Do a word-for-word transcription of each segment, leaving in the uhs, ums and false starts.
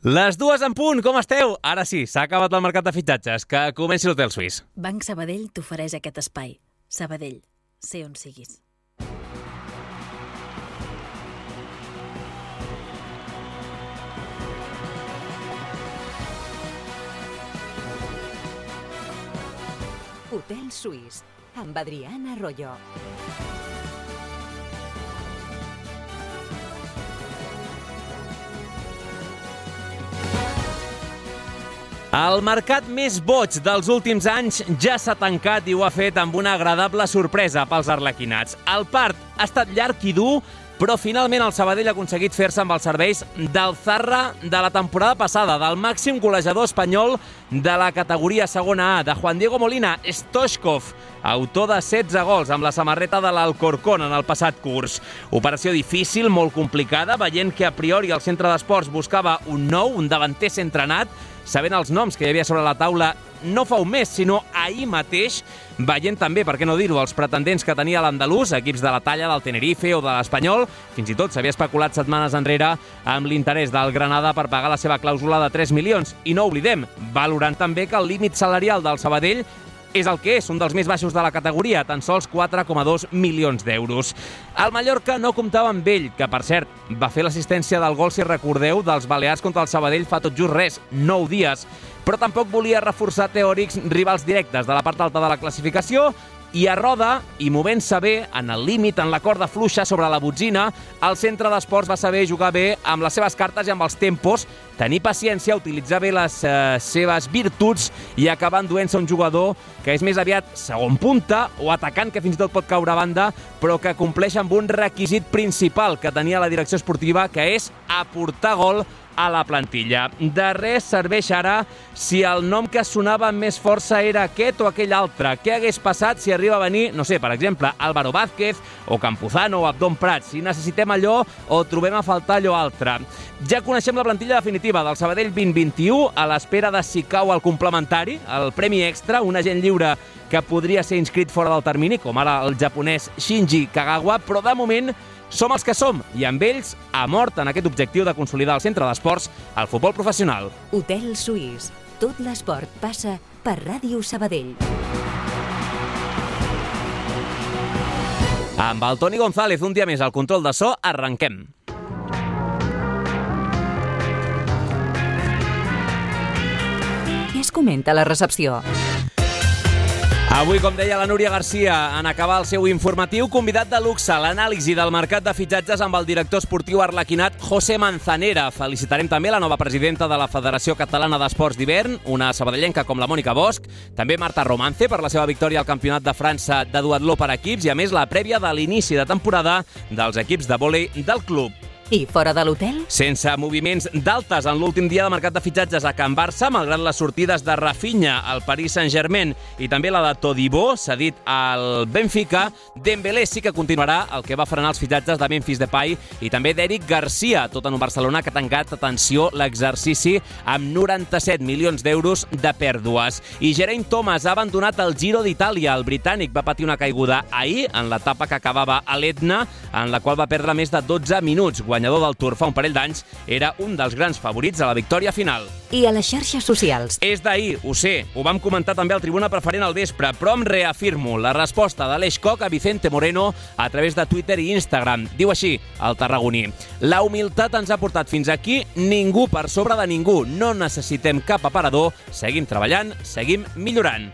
Les dues en punt, com esteu? Ara sí, s'ha acabat el mercat de fitxatges, que comenci l'Hotel Suís. Banc Sabadell t'ofereix aquest espai. Sabadell, sé on siguis. Hotel Suís, amb Adriana Arroyo. El mercat més boig dels últims anys ja s'ha tancat i ho ha fet amb una agradable sorpresa pels arlequinats. El part ha estat llarg i dur, però finalment el Sabadell ha aconseguit fer-se amb els serveis del Zarra de la temporada passada, del màxim golejador espanyol de la categoria segona A, de Juan Diego Molina Stoichkov, autor de setze gols amb la samarreta de l'Alcorcón en el passat curs. Operació difícil, molt complicada, veient que a priori el centre d'esports buscava un nou, un davanter centrenat, sabent els noms que hi havia sobre la taula no fa un mes, sinó ahir mateix, veient també, per què no dir-ho, els pretendents que tenia l'andalús, equips de la talla del Tenerife o de l'Espanyol. Fins i tot s'havia especulat setmanes enrere amb l'interès del Granada per pagar la seva clàusula de tres milions. I no oblidem, valorant també que el límit salarial del Sabadell és el que és, un dels més baixos de la categoria, tan sols quatre coma dos milions d'euros. El Mallorca no comptava amb ell, que per cert va fer l'assistència del gol, si recordeu, dels Balears contra el Sabadell fa tot just res, nou dies, però tampoc volia reforçar teòrics rivals directes de la part alta de la classificació, i a roda, i movent-se bé, en el límit, en la corda fluixa sobre la botzina, el centre d'esports va saber jugar bé amb les seves cartes i amb els tempos, tenir paciència, utilitzar bé les eh, seves virtuts i acabar enduent-se un jugador que és més aviat segon punta o atacant, que fins i tot pot caure a banda, però que compleix amb un requisit principal que tenia la direcció esportiva, que és aportar gol a la plantilla. De res serveix ara si el nom que sonava amb més força era aquest o aquell altre. Què hagués passat si arriba a venir, no sé, per exemple, Álvaro Vázquez o Campuzano o Abdón Prats? Si necessitem allò o trobem a faltar allò altre. Ja coneixem la plantilla definitiva del Sabadell vint vint-i-u, a l'espera de si cau el complementari, el premi extra, un agent lliure que podria ser inscrit fora del termini, com ara el japonès Shinji Kagawa, però de moment som els que som, i amb ells a mort en aquest objectiu de consolidar el centre d'esports al futbol professional. Hotel Suís. Tot l'esport passa per Ràdio Sabadell. Amb el Toni González, un dia més al control de so, arrenquem. Què es comenta a la recepció? Avui, com deia la Núria Garcia, en acabar el seu informatiu, convidat de luxe, l'anàlisi del mercat de fitxatges amb el director esportiu arlequinat José Manzanera. Felicitarem també la nova presidenta de la Federació Catalana d'Esports d'Hivern, una sabadellenca com la Mònica Bosch, també Marta Romance per la seva victòria al Campionat de França de duatló per equips i, a més, la prèvia de l'inici de temporada dels equips de vòlei del club. I fora de l'hotel? Sense moviments d'altes en l'últim dia de mercat de fitxatges a Can Barça, malgrat les sortides de Rafinha al Paris Saint-Germain i també la de Todibo, cedit al Benfica, Dembélé sí que continuarà, el que va frenar els fitxatges de Memphis Depay i també d'Eric Garcia, tot en un Barcelona que ha tancat, atenció, l'exercici amb noranta-set milions d'euros de pèrdues. I Geraint Thomas ha abandonat el Giro d'Itàlia. El britànic va patir una caiguda ahir en l'etapa que acabava a l'Etna, en la qual va perdre més de dotze minuts. Guanyador del Tour fa un parell d'anys, era un dels grans favorits a la victòria final. I a les xarxes socials? És d'ahir, ho sé, ho vam comentar també al Tribuna Preferent al vespre, però em reafirmo la resposta de l'Eix Coc a Vicente Moreno a través de Twitter i Instagram. Diu així, el tarragoní: la humilitat ens ha portat fins aquí, ningú per sobre de ningú, no necessitem cap aparador, seguim treballant, seguim millorant.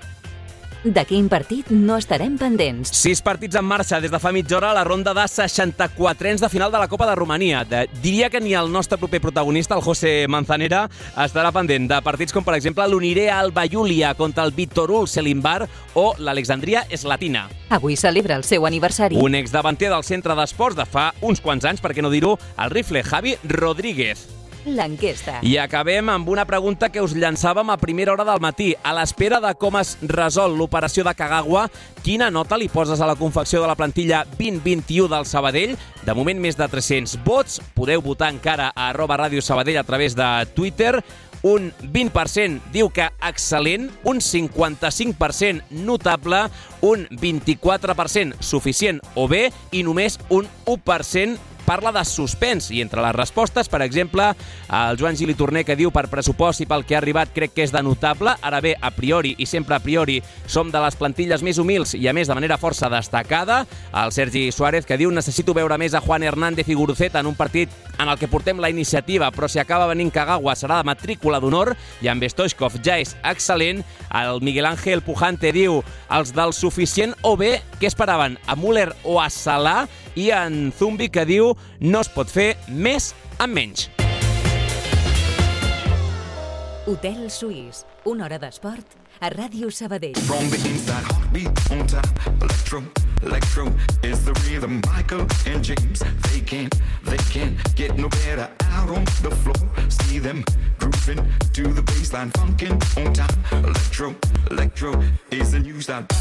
De quin partit no estarem pendents? Sis partits en marxa des de fa mitja hora a la ronda de seixanta-quatrens de final de la Copa de Romania. De, diria que ni el nostre proper protagonista, el José Manzanera, estarà pendent de partits com, per exemple, l'Unirea Alba Iulia contra el Viitorul Selimbar o l'Alexandria Slatina. Avui celebra el seu aniversari. Un exdavanter del centre d'esports de fa uns quants anys, per què no dir-ho, el rifle Javi Rodríguez. L'enquesta. I acabem amb una pregunta que us llançàvem a primera hora del matí. A l'espera de com es resol l'operació de Kagawa, quina nota li poses a la confecció de la plantilla vint vint-i-u del Sabadell? De moment, més de tres-cents vots. Podeu votar encara a arroba Ràdio Sabadell a través de Twitter. Un vint per cent diu que excel·lent, un cinquanta-cinc per cent notable, un vint-i-quatre per cent suficient o bé i només un u per cent parla de suspens i entre les respostes, per exemple, el Joan Gili Torner, que diu per pressupost i pel que ha arribat crec que és de notable. Ara bé, a priori i sempre a priori som de les plantilles més humils i a més de manera força destacada. El Sergi Suárez, que diu necessito veure més a Juan Hernández i Guruceta en un partit en el que portem la iniciativa, però si acaba venint Kagawa serà de matrícula d'honor, i amb Stoichkov ja és excel·lent. El Miguel Ángel Pujante diu els del suficient o bé, què esperaven, a Müller o a Salah? I en Zumbi, que diu no es pot fer més amb menys. Hotel Suís, una hora d'esport a Ràdio Sabadell. From the inside, heartbeat on top, electro, electro is the rhythm. Michael and James, they can't, they can't get no better out on the floor. See them grooving to the baseline, funkin' on top. Electro, electro is the new style.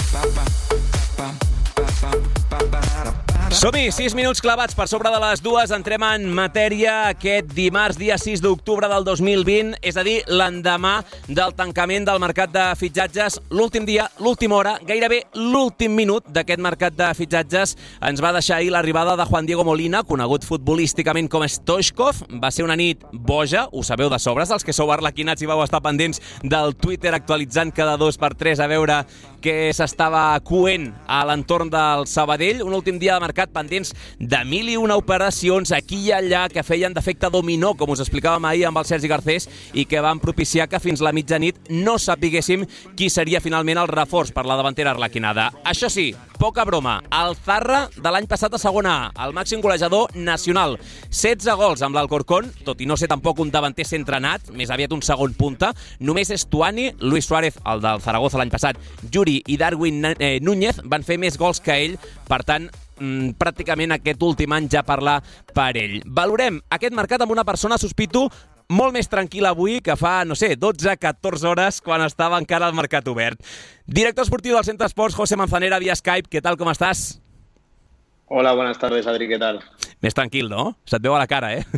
Som-hi, sis minuts clavats per sobre de les dues. Entrem en matèria aquest dimarts, dia sis d'octubre del dos mil vint, és a dir, l'endemà del tancament del mercat de fitxatges. L'últim dia, l'última hora, gairebé l'últim minut d'aquest mercat de fitxatges ens va deixar ahir l'arribada de Juan Diego Molina, conegut futbolísticament com Stoichkov. Va ser una nit boja, ho sabeu de sobres, els que sou arlequinats i vau estar pendents del Twitter actualitzant cada dos per tres a veure què s'estava coent a l'entorn del Sabadell. Un últim dia de mercat pendents de mil i una operacions aquí i allà que feien d'efecte dominó, com us explicàvem ahir amb el Sergi Garcés, i que van propiciar que fins la mitjanit no sapiguéssim qui seria finalment el reforç per la davantera arlequinada. Això sí, poca broma, el Zarra de l'any passat a segona A, el màxim golejador nacional. setze gols amb l'Alcorcón, tot i no ser tampoc un davanter centrenat, més aviat un segon punta. Només Estuani, Luis Suárez, el del Zaragoza l'any passat, Yuri i Darwin eh, Núñez van fer més gols que ell, per tant, mm, pràcticament aquest últim any ja parla per ell. Valorem aquest mercat amb una persona, sospito, molt més tranquil avui que fa, no sé, dotze catorze hores quan estava encara el mercat obert. Director esportiu del Centre Esports, José Manzanera, via Skype. ¿Qué tal, cómo estás? Hola, buenas tardes, Adri, ¿qué tal? Més tranquil, no? Se't veu a la cara, eh?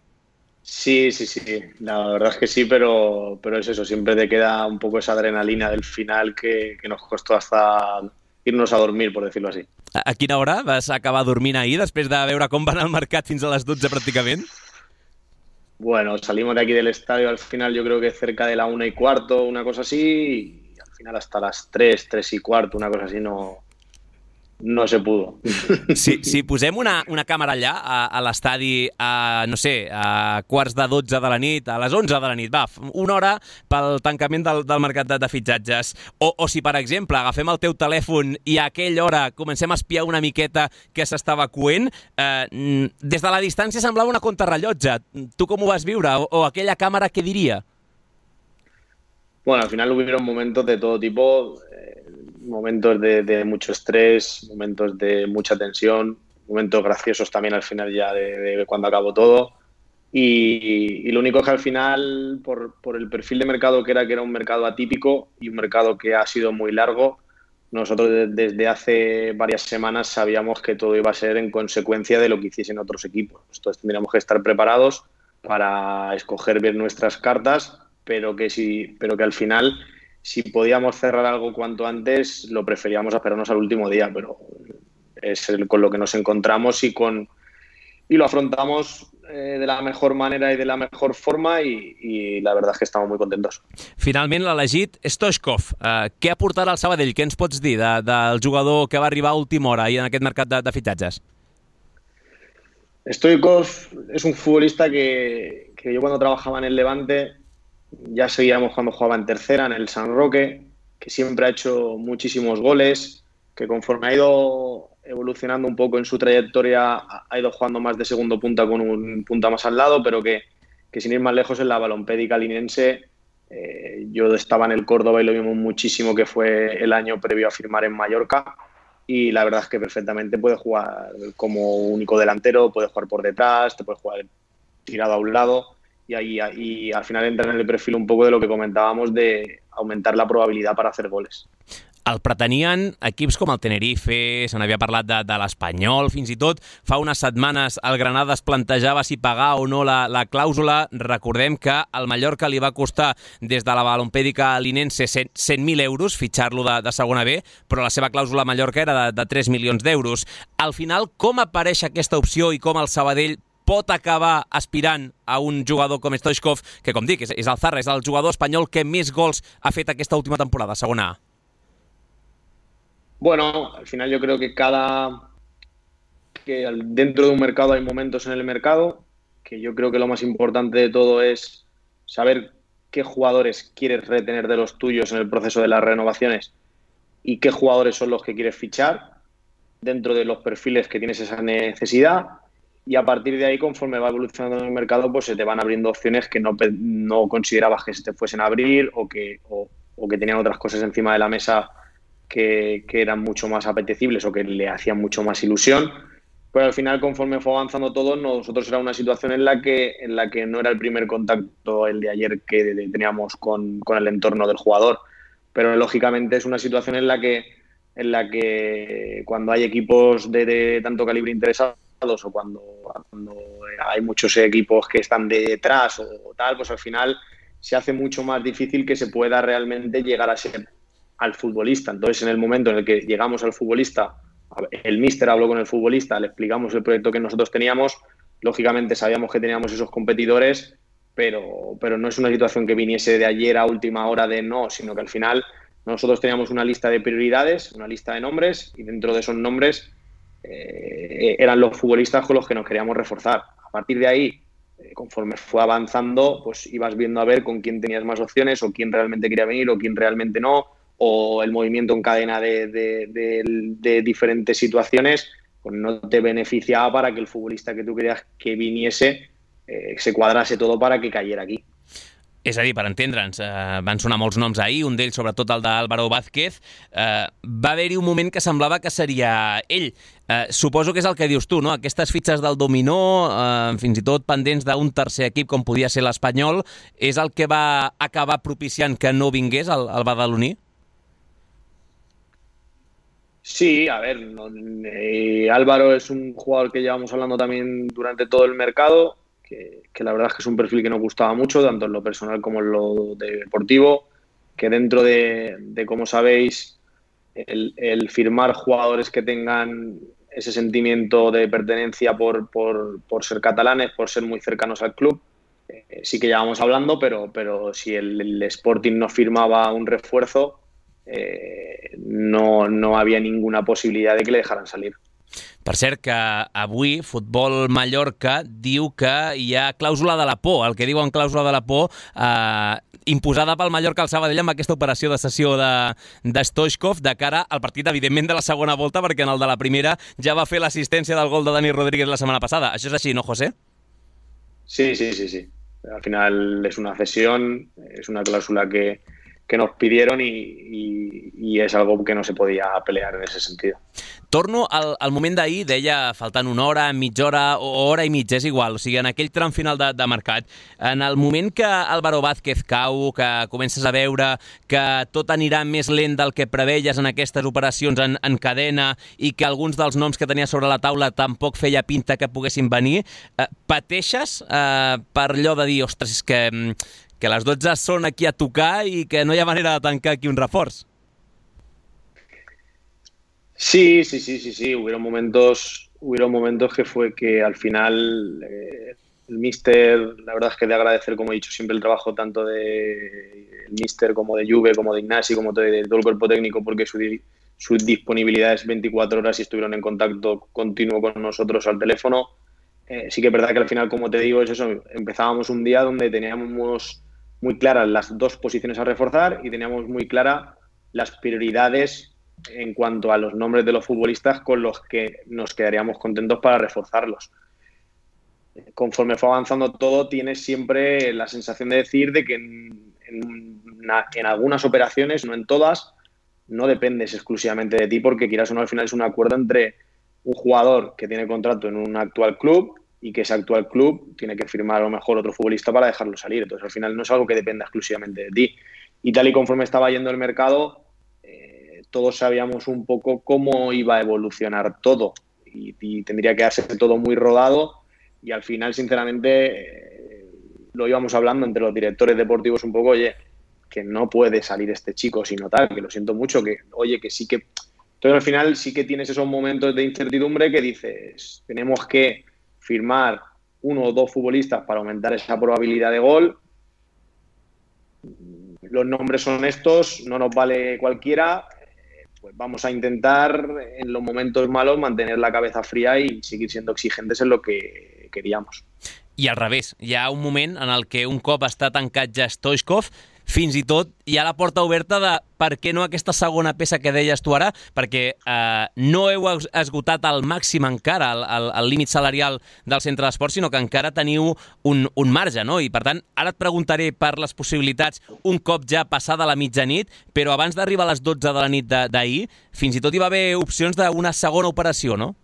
Sí, sí, sí, la verdad es que sí, pero, pero es eso, siempre te queda un poco esa adrenalina del final que, que nos costó hasta irnos a dormir, por decirlo así. A quina hora vas acabar dormint ahir, després de veure com va anar el mercat fins a les dotze pràcticament? Bueno, salimos de aquí del estadio al final, yo creo que cerca de la una y cuarto, una cosa así, y al final hasta las tres, tres y cuarto, una cosa así, no... no se pudo. Si, si posem una, una càmera allà a, a l'estadi a, no sé, a quarts de dotze de la nit, a les onze de la nit, va, una hora pel tancament del, del mercat de, de fitxatges, o, o si, per exemple, agafem el teu telèfon i a aquella hora comencem a espiar una miqueta que s'estava coent, eh, des de la distància semblava una contrarrellotge. Tu com ho vas viure? O, o aquella càmera què diria? Bueno, al final hubieron momentos de todo tipo, eh, momentos de, de mucho estrés, momentos de mucha tensión, momentos graciosos también al final ya de, de cuando acabó todo. Y, y lo único es que al final, por, por el perfil de mercado que era, que era un mercado atípico y un mercado que ha sido muy largo, nosotros de, desde hace varias semanas sabíamos que todo iba a ser en consecuencia de lo que hiciesen otros equipos. Entonces tendríamos que estar preparados para escoger bien nuestras cartas, pero que, si, pero que al final, si podíamos cerrar algo cuanto antes, lo preferíamos esperarnos al último día, pero es el, con lo que nos encontramos y, con, y lo afrontamos eh, de la mejor manera y de la mejor forma y, y la verdad es que estamos muy contentos. Finalment l'ha elegit Stoichkov. Uh, què aportarà al Sabadell? Què ens pots dir de, del jugador que va arribar a última hora i en aquest mercat de, de fitxatges? Stoichkov es un futbolista que, que yo cuando trabajaba en el Levante ya seguíamos cuando jugaba en tercera, en el San Roque, que siempre ha hecho muchísimos goles, que conforme ha ido evolucionando un poco en su trayectoria ha ido jugando más de segundo punta con un punta más al lado, pero que, que sin ir más lejos en la balompédica linense, eh, yo estaba en el Córdoba y lo vimos muchísimo, que fue el año previo a firmar en Mallorca, y la verdad es que perfectamente puede jugar como único delantero, puede jugar por detrás, te puede jugar tirado a un lado. Y ahí y al final entra en el perfil un poco de lo que comentábamos de aumentar la probabilidad para hacer goles. El pretenien equips com el Tenerife, se n'havia parlat de, de l'Espanyol, fins i tot fa unes setmanes el Granada es plantejava si pagar o no la, la clàusula. Recordem que al Mallorca li va costar des de la Balompèdica Linense cent mil euros fitxar-lo de, de segona B, però la seva clàusula a Mallorca era de, de tres milions d'euros. Al final, com apareix aquesta opció i com el Sabadell pot acabar aspirant a un jugador com Stoichkov, que, com dic, és, és el Zarra, és el jugador espanyol que més gols ha fet aquesta última temporada, segona A? Bueno, al final yo creo que cada... que dentro de un mercado hay momentos en el mercado, que yo creo que lo más importante de todo es saber qué jugadores quieres retener de los tuyos en el proceso de las renovaciones y qué jugadores son los que quieres fichar dentro de los perfiles que tienes esa necesidad. Y a partir de ahí, conforme va evolucionando el mercado, pues se te van abriendo opciones que no, no considerabas que se te fuesen a abrir o que, o, o que tenían otras cosas encima de la mesa que, que eran mucho más apetecibles o que le hacían mucho más ilusión. Pero al final, conforme fue avanzando todo, nosotros era una situación en la que, en la que no era el primer contacto el de ayer que teníamos con, con el entorno del jugador. Pero lógicamente es una situación en la que, en la que cuando hay equipos de, de tanto calibre interesados o cuando, cuando hay muchos equipos que están detrás o tal, pues al final se hace mucho más difícil que se pueda realmente llegar a ser al futbolista. Entonces, en el momento en el que llegamos al futbolista, el míster habló con el futbolista, le explicamos el proyecto que nosotros teníamos, lógicamente sabíamos que teníamos esos competidores, pero, pero no es una situación que viniese de ayer a última hora de no, sino que al final nosotros teníamos una lista de prioridades, una lista de nombres, y dentro de esos nombres Eh, eran los futbolistas con los que nos queríamos reforzar. A partir de ahí, eh, conforme fue avanzando, pues ibas viendo a ver con quién tenías más opciones o quién realmente quería venir o quién realmente no, o el movimiento en cadena de, de, de, de diferentes situaciones, pues no te beneficiaba para que el futbolista que tú querías que viniese eh, se cuadrase todo para que cayera aquí. És a dir, per entendre'ns, eh, van sonar molts noms ahir, un d'ells sobretot el d'Álvaro Vázquez. Eh, va haver-hi un moment que semblava que seria ell. Eh, suposo que és el que dius tu, no? Aquestes fitxes del dominó, eh, fins i tot pendents d'un tercer equip com podia ser l'Espanyol, és el que va acabar propiciant que no vingués el, el badaloní? Sí, a ver, no, eh, Álvaro es un jugador que llevamos hablando también durante todo el mercado, Que, que la verdad es que es un perfil que nos gustaba mucho, tanto en lo personal como en lo deportivo, que dentro de, de como sabéis, el, el firmar jugadores que tengan ese sentimiento de pertenencia por, por, por ser catalanes, por ser muy cercanos al club, eh, sí que llevamos hablando, pero, pero si el, el Sporting no firmaba un refuerzo, eh, no, no había ninguna posibilidad de que le dejaran salir. Per cert, que avui Futbol Mallorca diu que hi ha clàusula de la por, el que diuen clàusula de la por, eh, imposada pel Mallorca al Sabadell amb aquesta operació de cessió de, de Stoichkov de cara al partit, evidentment, de la segona volta, perquè en el de la primera ja va fer l'assistència del gol de Dani Rodríguez la setmana passada. Això és així, no, José? Sí, sí, sí, sí. Al final es una cesión, es una cláusula que, que nos pidieron y, y, y es algo que no se podía pelear en ese sentido. Torno al, al moment d'ahir, deia faltant una hora, mitja hora o hora i mitja, és igual, o sigui, en aquell tram final de, de mercat, en el moment que Álvaro Vázquez cau, que comences a veure que tot anirà més lent del que preveies en aquestes operacions en, en cadena i que alguns dels noms que tenia sobre la taula tampoc feia pinta que poguessin venir, eh, pateixes eh, per allò de dir, ostres, és que, que les dotze són aquí a tocar i que no hi ha manera de tancar aquí un reforç? Sí, sí, sí, sí, sí. Hubieron momentos, hubieron momentos que fue que al final eh, el míster, la verdad es que de agradecer, como he dicho siempre, el trabajo tanto de el míster como de Juve, como de Ignasi, como de, de todo el cuerpo técnico, porque su, su disponibilidad es veinticuatro horas y estuvieron en contacto continuo con nosotros al teléfono. Eh, sí que es verdad que al final, como te digo, es eso. Empezábamos un día donde teníamos muy claras las dos posiciones a reforzar y teníamos muy claras las prioridades en cuanto a los nombres de los futbolistas con los que nos quedaríamos contentos para reforzarlos. Conforme fue avanzando todo, tienes siempre la sensación de decir de que en, en, una, en algunas operaciones, no en todas, no dependes exclusivamente de ti, porque quieras o no, al final es un acuerdo entre un jugador que tiene contrato en un actual club y que ese actual club tiene que firmar a lo mejor otro futbolista para dejarlo salir. Entonces, al final no es algo que dependa exclusivamente de ti. Y tal y conforme estaba yendo el mercado, todos sabíamos un poco cómo iba a evolucionar todo y, y tendría que darse todo muy rodado y al final, sinceramente, eh, lo íbamos hablando entre los directores deportivos un poco, oye, que no puede salir este chico sino tal, que lo siento mucho, que oye, que sí que... Entonces al final sí que tienes esos momentos de incertidumbre que dices, tenemos que firmar uno o dos futbolistas para aumentar esa probabilidad de gol. Los nombres son estos, no nos vale cualquiera, pues vamos a intentar en los momentos malos mantener la cabeza fría y seguir siendo exigentes en lo que queríamos. I al revés, hi ha un moment en el que un cop està tancat ja Stoichkov, fins i tot hi ha la porta oberta de per què no aquesta segona peça que deies tu ara, perquè eh, no heu esgotat al màxim encara el, el, el límit salarial del centre d'esport, sinó que encara teniu un, un marge, no? I per tant, ara et preguntaré per les possibilitats un cop ja passada la mitjanit, però abans d'arribar a les dotze de la nit d'ahir, fins i tot hi va haver opcions d'una segona operació, no?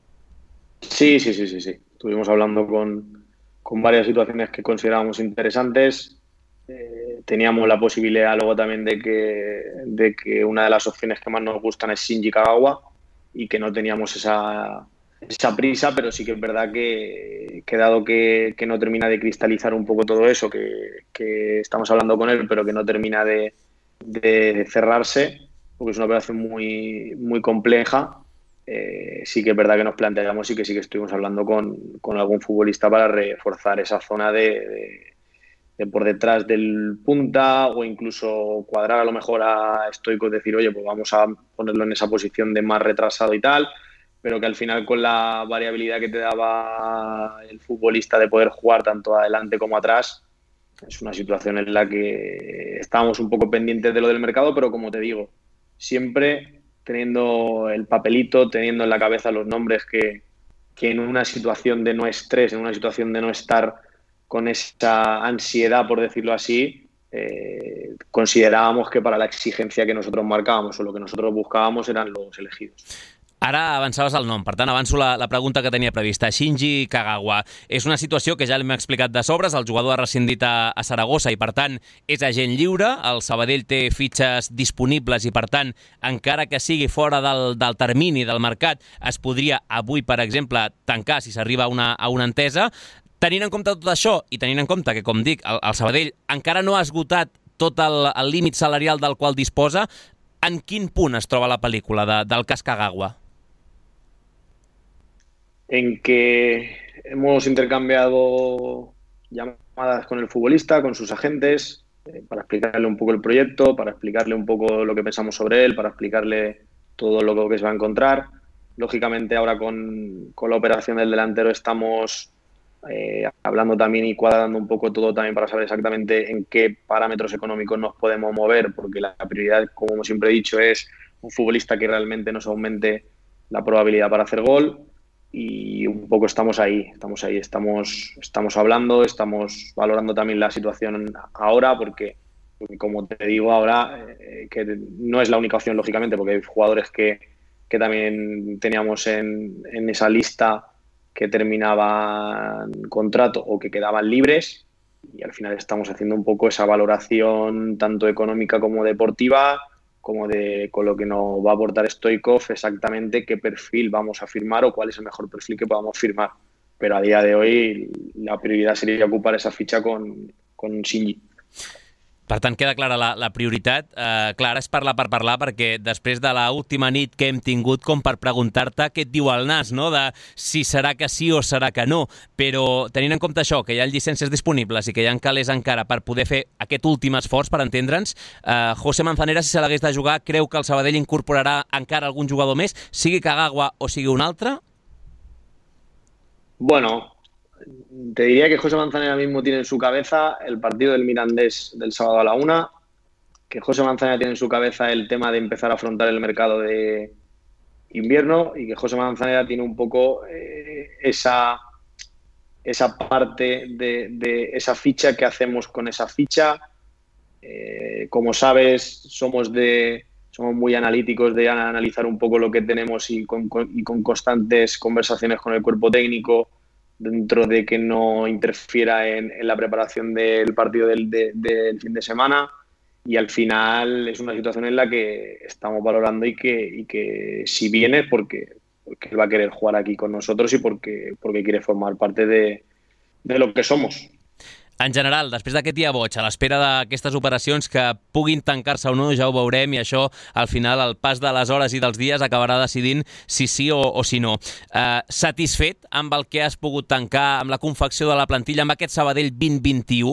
Sí, sí, sí, sí, sí. Estuvimos hablando con, con varias situaciones que considerábamos interesantes. Eh, teníamos la posibilidad luego también de que, de que una de las opciones que más nos gustan es Shinji Kagawa y que no teníamos esa, esa prisa, pero sí que es verdad que, que dado que, que no termina de cristalizar un poco todo eso, que, que estamos hablando con él, pero que no termina de, de cerrarse, porque es una operación muy, muy compleja, eh, sí que es verdad que nos planteamos y que sí que estuvimos hablando con, con algún futbolista para reforzar esa zona de... de de por detrás del punta o incluso cuadrar a lo mejor a Stoichkov, decir, oye, pues vamos a ponerlo en esa posición de más retrasado y tal, pero que al final con la variabilidad que te daba el futbolista de poder jugar tanto adelante como atrás, es una situación en la que estábamos un poco pendientes de lo del mercado, pero como te digo, siempre teniendo el papelito, teniendo en la cabeza los nombres que, que en una situación de no estrés, en una situación de no estar con esa ansiedad, por decirlo así, eh, considerábamos que para la exigencia que nosotros marcábamos o lo que nosotros buscábamos eran los elegidos. Ara avançaves el nom, per tant avanço la, la pregunta que tenia prevista. Shinji Kagawa. És una situació que ja l'hem explicat de sobres, el jugador ha rescindit a, a Saragossa i per tant és agent lliure, el Sabadell té fitxes disponibles i per tant, encara que sigui fora del, del termini del mercat, es podria avui, per exemple, tancar si s'arriba a una, a una entesa. Tenint en compte tot això i tenint en compte que, com dic, el, el Sabadell encara no ha esgotat tot el, el límit salarial del qual disposa, en quin punt es troba la pel·lícula de, del cas Kagawa? En que hemos intercambiado llamadas con el futbolista, con sus agentes, eh, para explicarle un poco el proyecto, para explicarle un poco lo que pensamos sobre él, para explicarle todo lo que se va a encontrar. Lógicamente ahora con, con la operación del delantero estamos eh, hablando también y cuadrando un poco todo también para saber exactamente en qué parámetros económicos nos podemos mover, porque la prioridad, como siempre he dicho, es un futbolista que realmente nos aumente la probabilidad para hacer gol. Y un poco estamos ahí, estamos ahí, estamos, estamos hablando, estamos valorando también la situación ahora, porque, porque como te digo ahora, eh, que no es la única opción, lógicamente, porque hay jugadores que, que también teníamos en, en esa lista que terminaban contrato o que quedaban libres, y al final estamos haciendo un poco esa valoración tanto económica como deportiva, como de con lo que nos va a aportar Stoichkov, exactamente qué perfil vamos a firmar o cuál es el mejor perfil que podamos firmar. Pero a día de hoy la prioridad sería ocupar esa ficha con, con Shinji. Per tant, queda clara la, la prioritat. Uh, clar, és parlar per parlar, perquè després de l'última nit que hem tingut com per preguntar-te què et diu el nas, no?, de si serà que sí o serà que no. Però tenint en compte això, que hi ha llicències disponibles i que hi ha calés encara per poder fer aquest últim esforç, per entendre'ns, uh, José Manzanera, si se l'hagués de jugar, creu que el Sabadell incorporarà encara algun jugador més, sigui Kagawa o sigui un altre? Bueno, te diría que José Manzanera mismo tiene en su cabeza el partido del Mirandés del sábado a la una, que José Manzanera tiene en su cabeza el tema de empezar a afrontar el mercado de invierno y que José Manzanera tiene un poco eh, esa, esa parte de, de esa ficha que hacemos con esa ficha. Eh, como sabes, somos, de, somos muy analíticos de analizar un poco lo que tenemos y con, con, y con constantes conversaciones con el cuerpo técnico, dentro de que no interfiera en, en la preparación del partido del, de, del fin de semana, y al final es una situación en la que estamos valorando y que, y que si viene porque, porque él va a querer jugar aquí con nosotros y porque, porque quiere formar parte de, de lo que somos. En general, després d'aquest dia boig, a l'espera d'aquestes operacions que puguin tancar-se o no, ja ho veurem, i això, al final, el pas de les hores i dels dies acabarà decidint si sí o, o si no. Uh, satisfet amb el que has pogut tancar, amb la confecció de la plantilla, amb aquest Sabadell vint vint-i-u?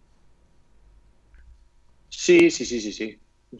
Sí, sí, sí, sí, sí.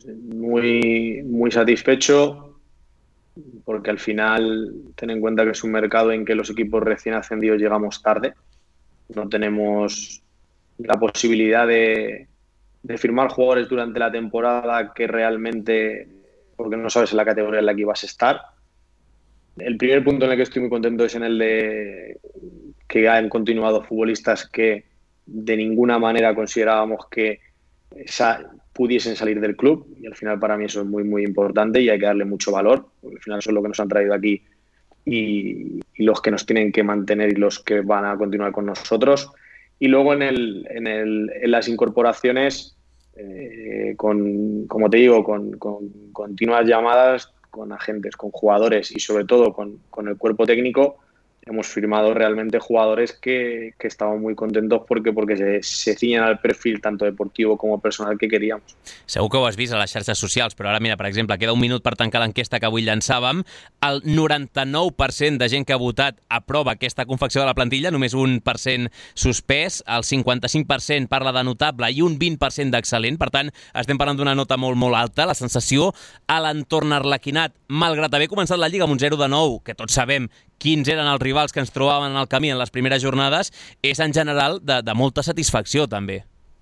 Muy, muy satisfecho, porque al final, ten en cuenta que es un mercado en que los equipos recién ascendidos llegamos tarde. No tenemos la posibilidad de, de firmar jugadores durante la temporada que realmente, porque no sabes en la categoría en la que ibas a estar. El primer punto en el que estoy muy contento es en el de que han continuado futbolistas que de ninguna manera considerábamos que esa, pudiesen salir del club, y al final para mí eso es muy muy importante y hay que darle mucho valor, porque al final eso es lo que nos han traído aquí y, y los que nos tienen que mantener y los que van a continuar con nosotros. Y luego en, el, en, el, en las incorporaciones, eh, con, como te digo, con, con continuas llamadas con agentes, con jugadores y sobre todo con, con el cuerpo técnico, hemos firmado realmente jugadores que, que estamos muy contentos porque, porque se, se ciñen al perfil tanto deportivo como personal que queríamos. Segur que ho has vist a les xarxes socials, però ara mira, per exemple, queda un minut per tancar l'enquesta que avui llançàvem. El noranta-nou per cent de gent que ha votat aprova aquesta confecció de la plantilla, només un per cent suspès, el cinquanta-cinc per cent parla de notable i un vint per cent d'excel·lent. Per tant, estem parlant d'una nota molt, molt alta. La sensació a l'entorn arlequinat, malgrat haver començat la Lliga amb un zero de nou, que tots sabem quins eren els rivals que ens trobàvem en el camí en les primeres jornades, és en general de, de molta satisfacció també.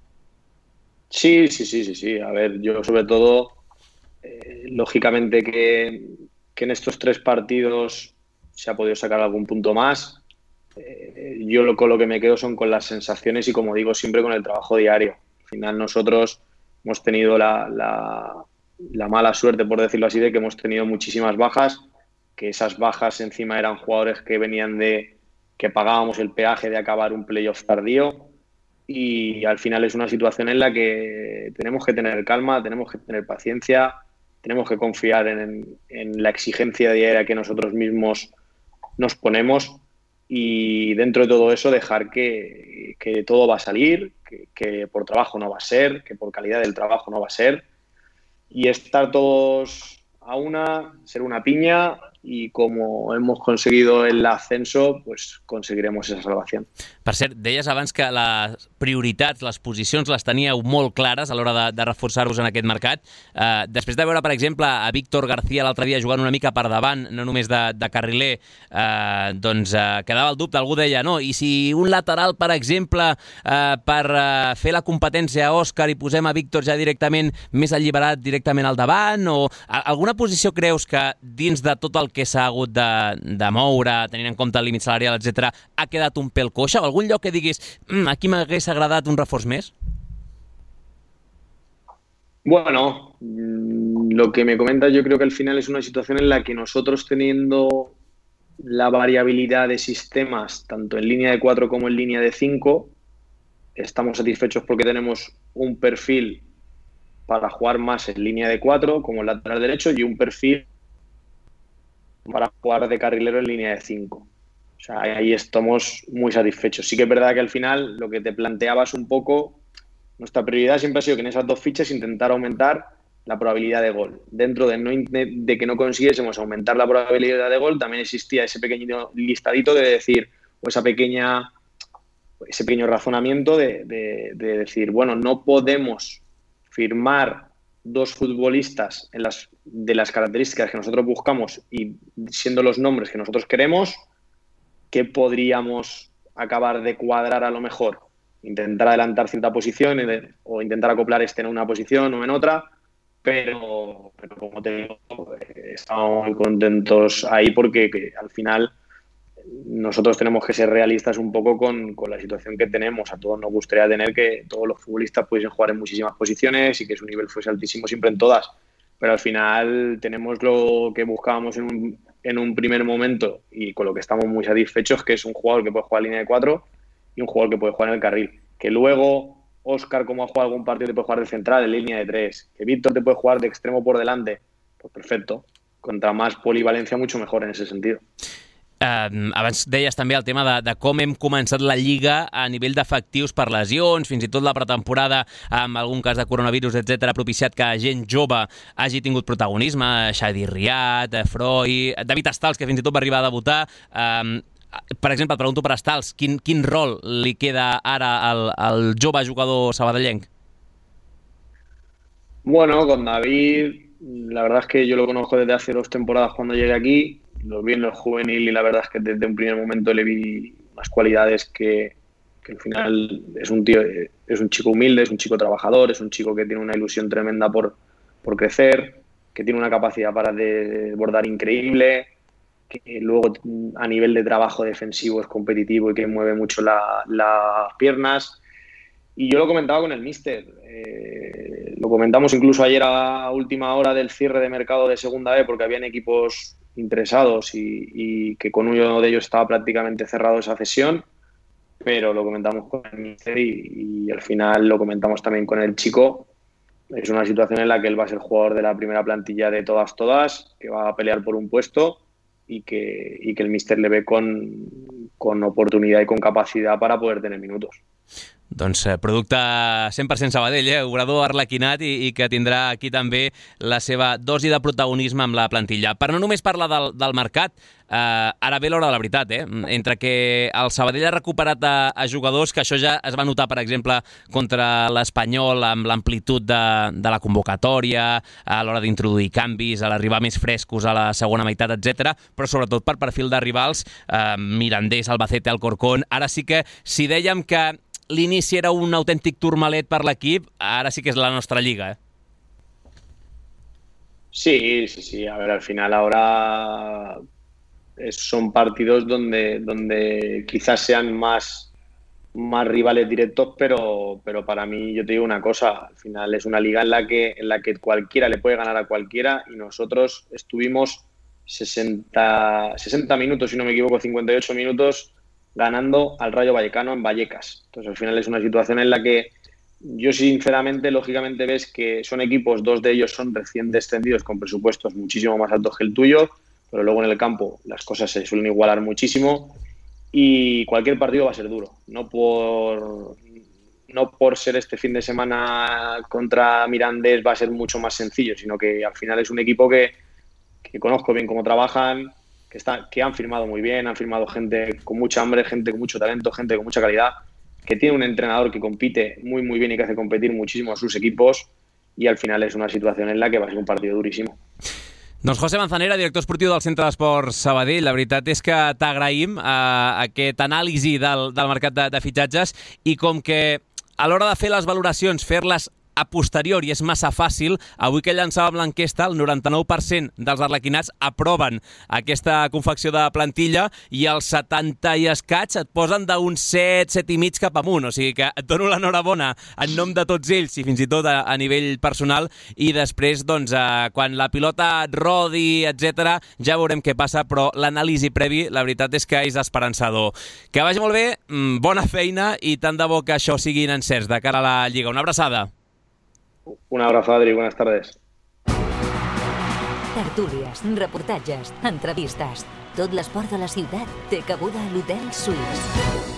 Sí, sí, sí, sí, sí. A ver, yo sobre todo, eh, lógicamente que, que en estos tres partidos se ha podido sacar algún punto más. Eh, yo lo, con lo que me quedo son con las sensaciones y, como digo, siempre con el trabajo diario. Al final nosotros hemos tenido la, la, la mala suerte, por decirlo así, de que hemos tenido muchísimas bajas, que esas bajas encima eran jugadores que venían de que pagábamos el peaje de acabar un playoff tardío, y al final es una situación en la que tenemos que tener calma, tenemos que tener paciencia, tenemos que confiar en, en la exigencia diaria que nosotros mismos nos ponemos y dentro de todo eso dejar que, que todo va a salir, que, que por trabajo no va a ser, que por calidad del trabajo no va a ser, y estar todos a una, ser una piña, i com hemos conseguido el ascenso, pues conseguiremos esa salvación. Per cert, deies abans que les prioritats, les posicions les teníeu molt clares a l'hora de, de reforçar-vos en aquest mercat. Uh, després de veure, per exemple, a Víctor García l'altre dia jugant una mica per davant, no només de, de carriler, uh, doncs uh, quedava el dubte, algú deia, no, i si un lateral, per exemple, uh, per uh, fer la competència a Òscar i posem a Víctor ja directament més alliberat directament al davant, o a, alguna posició creus que dins de tot el que s'ha hagut de, de moure, tenint en compte el límit salarial, etcètera, ha quedat un pèl coixa? O algun lloc que diguis, mmm, aquí m'hagués agradat un reforç més? Bueno, lo que me comentas yo creo que al final es una situación en la que nosotros, teniendo la variabilidad de sistemas, tanto en línea de cuatro como en línea de cinco, estamos satisfechos porque tenemos un perfil para jugar más en línea de cuatro como lateral derecho y un perfil para jugar de carrilero en línea de cinco. O sea, ahí estamos muy satisfechos. Sí que es verdad que al final lo que te planteabas un poco, nuestra prioridad siempre ha sido que en esas dos fichas intentar aumentar la probabilidad de gol. Dentro de, no, de que no consiguiésemos aumentar la probabilidad de gol, también existía ese pequeño listadito de decir, o esa pequeña, ese pequeño razonamiento de, de, de decir, bueno, no podemos firmar dos futbolistas en las, de las características que nosotros buscamos y siendo los nombres que nosotros queremos, ¿qué podríamos acabar de cuadrar a lo mejor? Intentar adelantar cierta posición o intentar acoplar este en una posición o en otra, pero, pero como te digo, estamos muy contentos ahí porque que al final nosotros tenemos que ser realistas un poco con, con la situación que tenemos. A todos nos gustaría tener que todos los futbolistas pudiesen jugar en muchísimas posiciones y que su nivel fuese altísimo siempre en todas, pero al final tenemos lo que buscábamos en un, en un primer momento y con lo que estamos muy satisfechos, que es un jugador que puede jugar en línea de cuatro y un jugador que puede jugar en el carril. Que luego Óscar, como ha jugado algún partido, te puede jugar de central, en línea de tres. Que Víctor te puede jugar de extremo por delante. Pues perfecto. Contra más polivalencia, mucho mejor en ese sentido. Uh, abans deies també el tema de, de com hem començat la Lliga a nivell d'efectius per lesions, fins i tot la pretemporada amb algun cas de coronavirus, etcètera, ha propiciat que gent jove hagi tingut protagonisme, Xadi Riat, Froi, David Estals, que fins i tot va arribar a debutar. Uh, per exemple, et pregunto per Estals, quin, quin rol li queda ara al, al jove jugador sabadellenc? Bueno, con David, la verdad es que yo lo conozco desde hace dos temporadas cuando llegué aquí. Lo vi en el juvenil y la verdad es que desde un primer momento le vi unas cualidades que, que al final es un tío, es un chico humilde, es un chico trabajador, es un chico que tiene una ilusión tremenda por, por crecer, que tiene una capacidad para desbordar increíble, que luego a nivel de trabajo defensivo es competitivo y que mueve mucho la, las piernas. Y yo lo comentaba con el míster, eh, lo comentamos incluso ayer a última hora del cierre de mercado de Segunda B, porque habían equipos interesados y, y que con uno de ellos estaba prácticamente cerrado esa cesión, pero lo comentamos con el míster y, y al final lo comentamos también con el chico. Es una situación en la que él va a ser jugador de la primera plantilla de todas, todas, que va a pelear por un puesto y que, y que el míster le ve con, con oportunidad y con capacidad para poder tener minutos. Doncs producte cent per cent Sabadell, eh? Obrador arlequinat i, i que tindrà aquí també la seva dosi de protagonisme amb la plantilla. Per no només parlar del, del mercat, eh, ara ve l'hora de la veritat, eh? Entre que el Sabadell ha recuperat a, a jugadors, que això ja es va notar, per exemple, contra l'Espanyol amb l'amplitud de, de la convocatòria, a l'hora d'introduir canvis, a l'arribar més frescos a la segona meitat, etcètera, però sobretot per perfil de rivals, eh, Mirandés, Albacete, Alcorcón. Ara sí que, si dèiem que l'inici era un autèntic turmalet per l'equip, ara sí que és la nostra lliga, eh? Sí, sí, sí. A ver, al final ahora es, son partidos donde, donde quizás sean más, más rivales directos, pero, pero para mí, yo te digo una cosa, al final es una liga en la que, en la que cualquiera le puede ganar a cualquiera y nosotros estuvimos sesenta, sesenta minutos, si no me equivoco, cincuenta y ocho minutos ganando al Rayo Vallecano en Vallecas. Entonces, al final es una situación en la que yo sinceramente, lógicamente ves que son equipos, dos de ellos son recién descendidos con presupuestos muchísimo más altos que el tuyo, pero luego en el campo las cosas se suelen igualar muchísimo y cualquier partido va a ser duro. No por, no por ser este fin de semana contra Mirandés va a ser mucho más sencillo, sino que al final es un equipo que, que conozco bien cómo trabajan, Que, está, que han firmado muy bien, han firmado gente con mucha hambre, gente con mucho talento, gente con mucha calidad, que tiene un entrenador que compite muy muy bien y que hace competir muchísimo a sus equipos y al final es una situación en la que va a ser un partido durísimo. Doncs José Manzanera, director esportiu del Centre d'Esports Sabadell, la veritat és que t'agraïm eh, aquest anàlisi del, del mercat de, de fitxatges i com que a l'hora de fer les valoracions, fer-les a posteriori és massa fàcil, avui que llançàvem l'enquesta, el noranta-nou per cent dels arlequinats aproven aquesta confecció de plantilla i els setanta i escaig et posen d'un set, set i mig cap amunt. O sigui que et dono l'enhorabona en nom de tots ells i fins i tot a, a nivell personal i després, doncs, eh, quan la pilota rodi, etcètera, ja veurem què passa, però l'anàlisi previ, la veritat és que és esperançador. Que vagi molt bé, bona feina i tant de bo que això siguin encerts de cara a la Lliga. Una abraçada. Un abrazo, Adri. Buenas tardes. Tertúlies, reportatges, entrevistes. Tot l'esport de la ciutat té cabuda a l'Hotel Suís.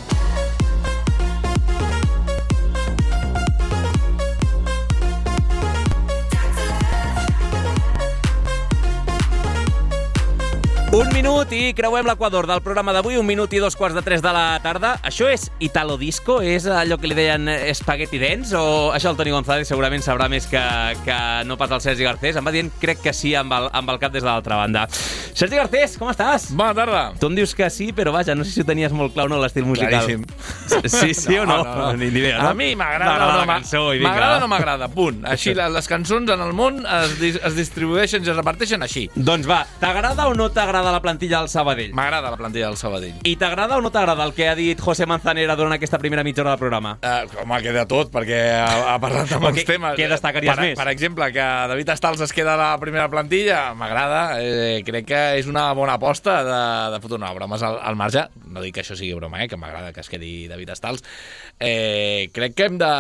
Un minut i creuem l'equador del programa d'avui, un minut i dos quarts de tres de la tarda. Això és Italo Disco? És allò que li deien Spaghetti Dance? O això el Toni González segurament sabrà més que, que no pas el Sergi Garcés? Em va dient, crec que sí, amb el, amb el cap des de l'altra banda. Sergi Garcés, com estàs? Bona tarda. Tu em dius que sí, però vaja, no sé si ho tenies molt clar o no, l'estil musical. Claríssim. Sí, sí o no? No, no, no. Ni idea, no? A mi m'agrada o no m'agrada, no m'agrada, punt. Així les cançons en el món es, es distribueixen i es reparteixen així. Doncs va, t'agrada o no t'agrada t'agrada la plantilla del Sabadell? M'agrada la plantilla del Sabadell. I t'agrada o no t'agrada el que ha dit José Manzanera durant aquesta primera mitja hora del programa? Uh, home, queda tot, perquè ha, ha parlat de molts temes. Què destacaries per, més? Per exemple, que David Stals es queda a la primera plantilla, m'agrada. Eh, crec que és una bona aposta de, de fotre una bromes al, al marge. No dic que això sigui broma, eh, que m'agrada que es quedi David Stals. Eh, crec que hem de,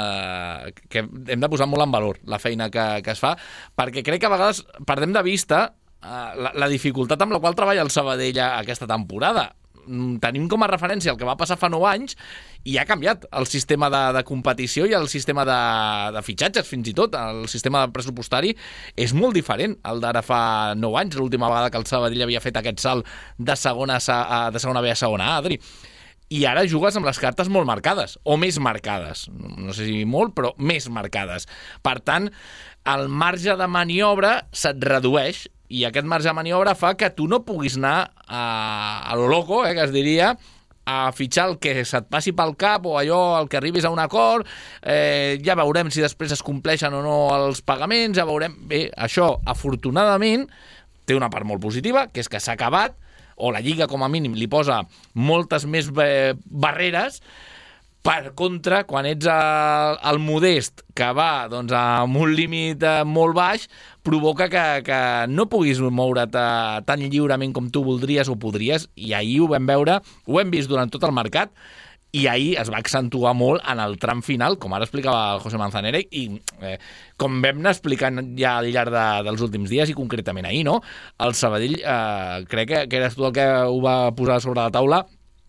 que hem de posar molt en valor la feina que, que es fa, perquè crec que a vegades perdem de vista uh, la, la dificultat amb la qual treballa el Sabadell aquesta temporada. Tenim com a referència el que va passar fa nou anys i ha canviat el sistema de, de competició i el sistema de, de fitxatges, fins i tot. El sistema pressupostari és molt diferent al d'ara fa nou anys, l'última vegada que el Sabadell havia fet aquest salt de segona, a, de segona B a segona A, Adri. I ara jugues amb les cartes molt marcades, o més marcades. No sé si molt, però més marcades. Per tant, el marge de maniobra se't redueix i aquest marge de maniobra fa que tu no puguis anar a, a lo loco, eh, que es diria, a fitxar el que se't passi pel cap o allò al que arribis a un acord. Eh, ja veurem si després es compleixen o no els pagaments, ja veurem. Bé, això, afortunadament, té una part molt positiva, que és que s'ha acabat, o la Lliga, com a mínim, li posa moltes més eh, barreres. Per contra, quan ets el, el modest que va doncs, amb un límit molt baix, provoca que, que no puguis moure't tan lliurement com tu voldries o podries, i ahir ho vam veure, ho hem vist durant tot el mercat, i ahir es va accentuar molt en el tram final, com ara explicava el José Manzanera, i eh, com vam anar explicant ja al llarg de, dels últims dies, i concretament ahir, no? El Sabadell, eh, crec que, que eres tu el que ho va posar sobre la taula,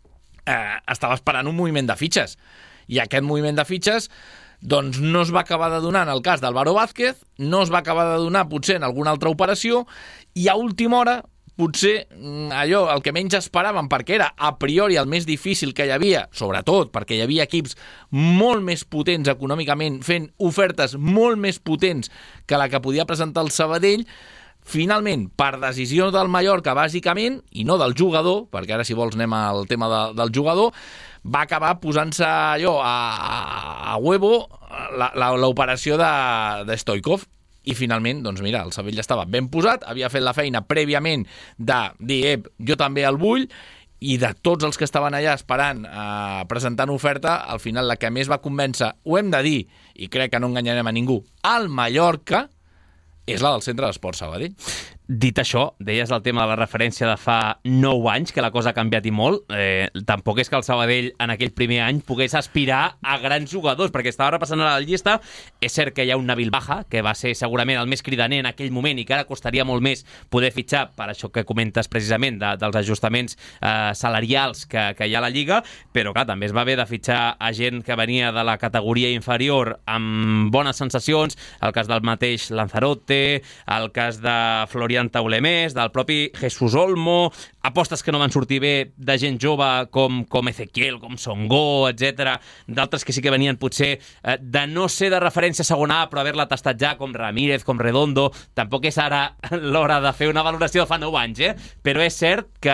eh, estava esperant un moviment de fitxes, i aquest moviment de fitxes doncs no es va acabar de donar en el cas d'Álvaro Vázquez, no es va acabar de donar potser en alguna altra operació, i a última hora potser allò, el que menys esperàvem, perquè era a priori el més difícil que hi havia, sobretot perquè hi havia equips molt més potents econòmicament, fent ofertes molt més potents que la que podia presentar el Sabadell. Finalment, per decisió del Mallorca, bàsicament, i no del jugador, perquè ara, si vols, anem al tema de, del jugador, va acabar posant-se allò a, a, a huevo l'operació de, de Stoikov. I finalment, doncs mira, el Sabadell estava ben posat, havia fet la feina prèviament de dir, eh, jo també el vull, i de tots els que estaven allà esperant, eh, presentant oferta, al final la que més va convèncer, ho hem de dir, i crec que no enganyarem a ningú, al Mallorca, és la del Centre d'Esports Sabadell. Dit això, deies el tema de la referència de fa nou anys, que la cosa ha canviat i molt. Eh, tampoc és que el Sabadell en aquell primer any pogués aspirar a grans jugadors, perquè estava repassant a la llista. És cert que hi ha un Nabil Baja, que va ser segurament el més cridaner en aquell moment i que ara costaria molt més poder fitxar, per això que comentes precisament de, dels ajustaments eh, salarials que, que hi ha a la Lliga, però clar, també es va haver de fitxar a gent que venia de la categoria inferior amb bones sensacions, el cas del mateix Lanzarote, el cas de Florian Taulemés, del propi Jesús Olmo, apostes que no van sortir bé de gent jove com, com Ezequiel, com Songo, etcètera, d'altres que sí que venien potser eh, de no ser de referència segona A, però haver-la tastat ja, com Ramírez, com Redondo. Tampoc és ara l'hora de fer una valoració de fa nou anys, eh? Però és cert que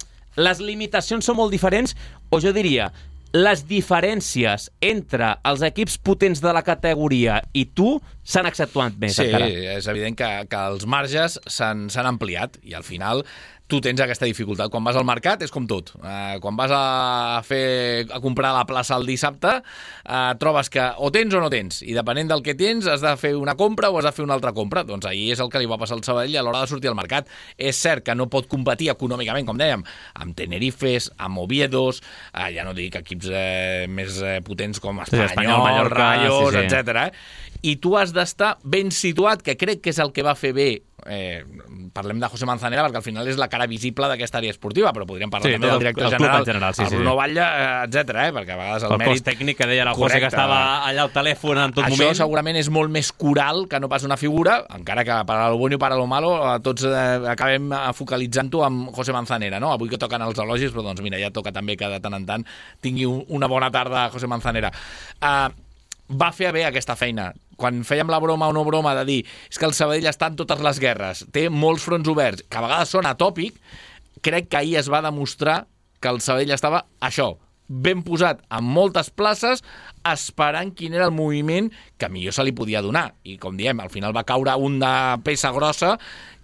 les limitacions són molt diferents, o jo diria, les diferències entre els equips potents de la categoria i tu s'han accentuat més, sí, encara. Sí, és evident que, que els marges s'han ampliat i al final tu tens aquesta dificultat. Quan vas al mercat és com tot. Eh, quan vas a fer a comprar a la plaça el dissabte, eh, trobes que o tens o no tens, i depenent del que tens has de fer una compra o has de fer una altra compra. Doncs ahir és el que li va passar al Sabadell a l'hora de sortir al mercat. És cert que no pot competir econòmicament, com dèiem, amb Tenerifes, amb Oviedos, eh, ja no dic equips eh, més eh, potents com Espanyol, sí, Espanyol Mallorca, Rayos, sí, sí. etcètera. Eh? I tu has d'estar ben situat, que crec que és el que va fer bé. Eh, parlem de José Manzanera perquè al final és la cara visible d'aquesta àrea esportiva, però podríem parlar sí, també del director el general, general sí, el Bruno sí. Batlle, etcètera, eh, perquè a vegades el, el mèrit... El cos tècnic que deia la José que estava allà al telèfon en tot Això moment. Això segurament és molt més coral que no pas una figura, encara que para lo bueno i para lo malo tots eh, acabem focalitzant-ho amb José Manzanera, no? Avui que toquen els elogis, però doncs mira, ja toca també que de tant en tant tingui un, una bona tarda José Manzanera. Uh, va fer bé aquesta feina. Quan fèiem la broma o no broma de dir és que el Sabadell està en totes les guerres, té molts fronts oberts, que a vegades són atòpic, crec que ahir es va demostrar que el Sabadell estava, això, ben posat en moltes places, esperant quin era el moviment que millor se li podia donar. I com diem, al final va caure una peça grossa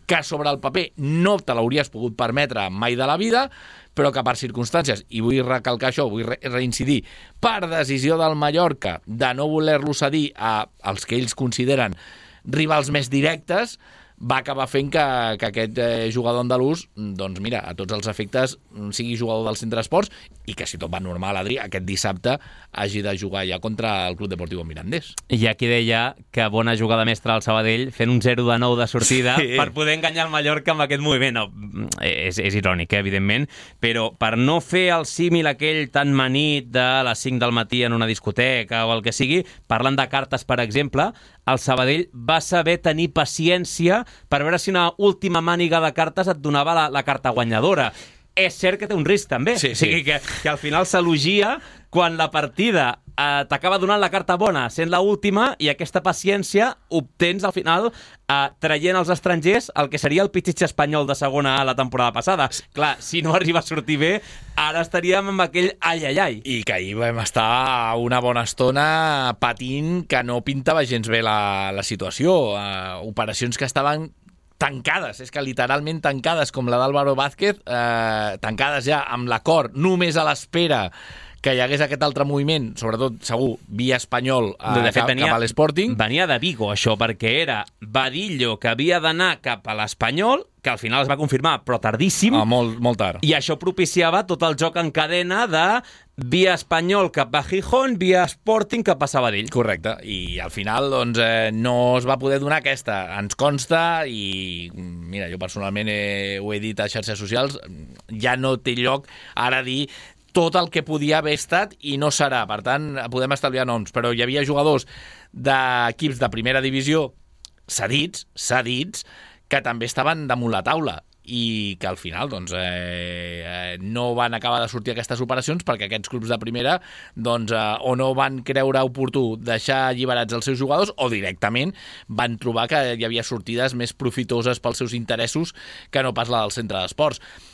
que sobre el paper no te l'hauries pogut permetre mai de la vida, però que per circumstàncies, i vull recalcar això, vull re reincidir, per decisió del Mallorca de no voler-lo cedir a, als que ells consideren rivals més directes, va acabar fent que, que aquest eh, jugador andalús, doncs mira, a tots els efectes sigui jugador del Centre Esports i que si tot va normal, Adri, aquest dissabte hagi de jugar ja contra el Club Deportiu Mirandés. I aquí deia que bona jugada mestra al Sabadell fent un zero de nou de sortida sí. per poder enganyar el Mallorca amb aquest moviment. No, és, és irònic, eh, evidentment, però per no fer el símil aquell tan manit de les cinc del matí en una discoteca o el que sigui, parlant de cartes, per exemple, el Sabadell va saber tenir paciència per veure si una última màniga de cartes et donava la, la carta guanyadora. És cert que té un risc, també. Sí, sí. O sigui, que, que al final s'elogia quan la partida eh, t'acaba donant la carta bona, sent l'última, i aquesta paciència obtens al final eh, traient als estrangers el que seria el Pichichi espanyol de segona A la temporada passada. Clar, si no arriba a sortir bé, ara estaríem amb aquell ai-ai-ai. I que ahir vam estar una bona estona patint que no pintava gens bé la, la situació. Uh, operacions que estaven tancades, és que literalment tancades, com la d'Álvaro Vázquez, eh, tancades ja amb l'acord, només a l'espera que hi hagués aquest altre moviment, sobretot, segur, via espanyol eh, de fet, cap, venia, cap a l'Sporting. Venia de Vigo, això, perquè era Vadillo que havia d'anar cap a l'Espanyol, que al final es va confirmar, però tardíssim. Ah, molt, molt tard. I això propiciava tot el joc en cadena de via Espanyol cap a Gijón, via Sporting cap a Sabadell. Correcte. I al final doncs, eh, no es va poder donar aquesta. Ens consta i, mira, jo personalment he, ho he dit a xarxes socials, ja no té lloc ara dir tot el que podia haver estat i no serà. Per tant, podem estalviar noms, però hi havia jugadors d'equips de primera divisió cedits, cedits, que també estaven damunt la taula i que al final doncs, eh, eh, no van acabar de sortir aquestes operacions perquè aquests clubs de primera doncs, eh, o no van creure oportú deixar alliberats els seus jugadors o directament van trobar que hi havia sortides més profitoses pels seus interessos que no pas la del centre d'esports.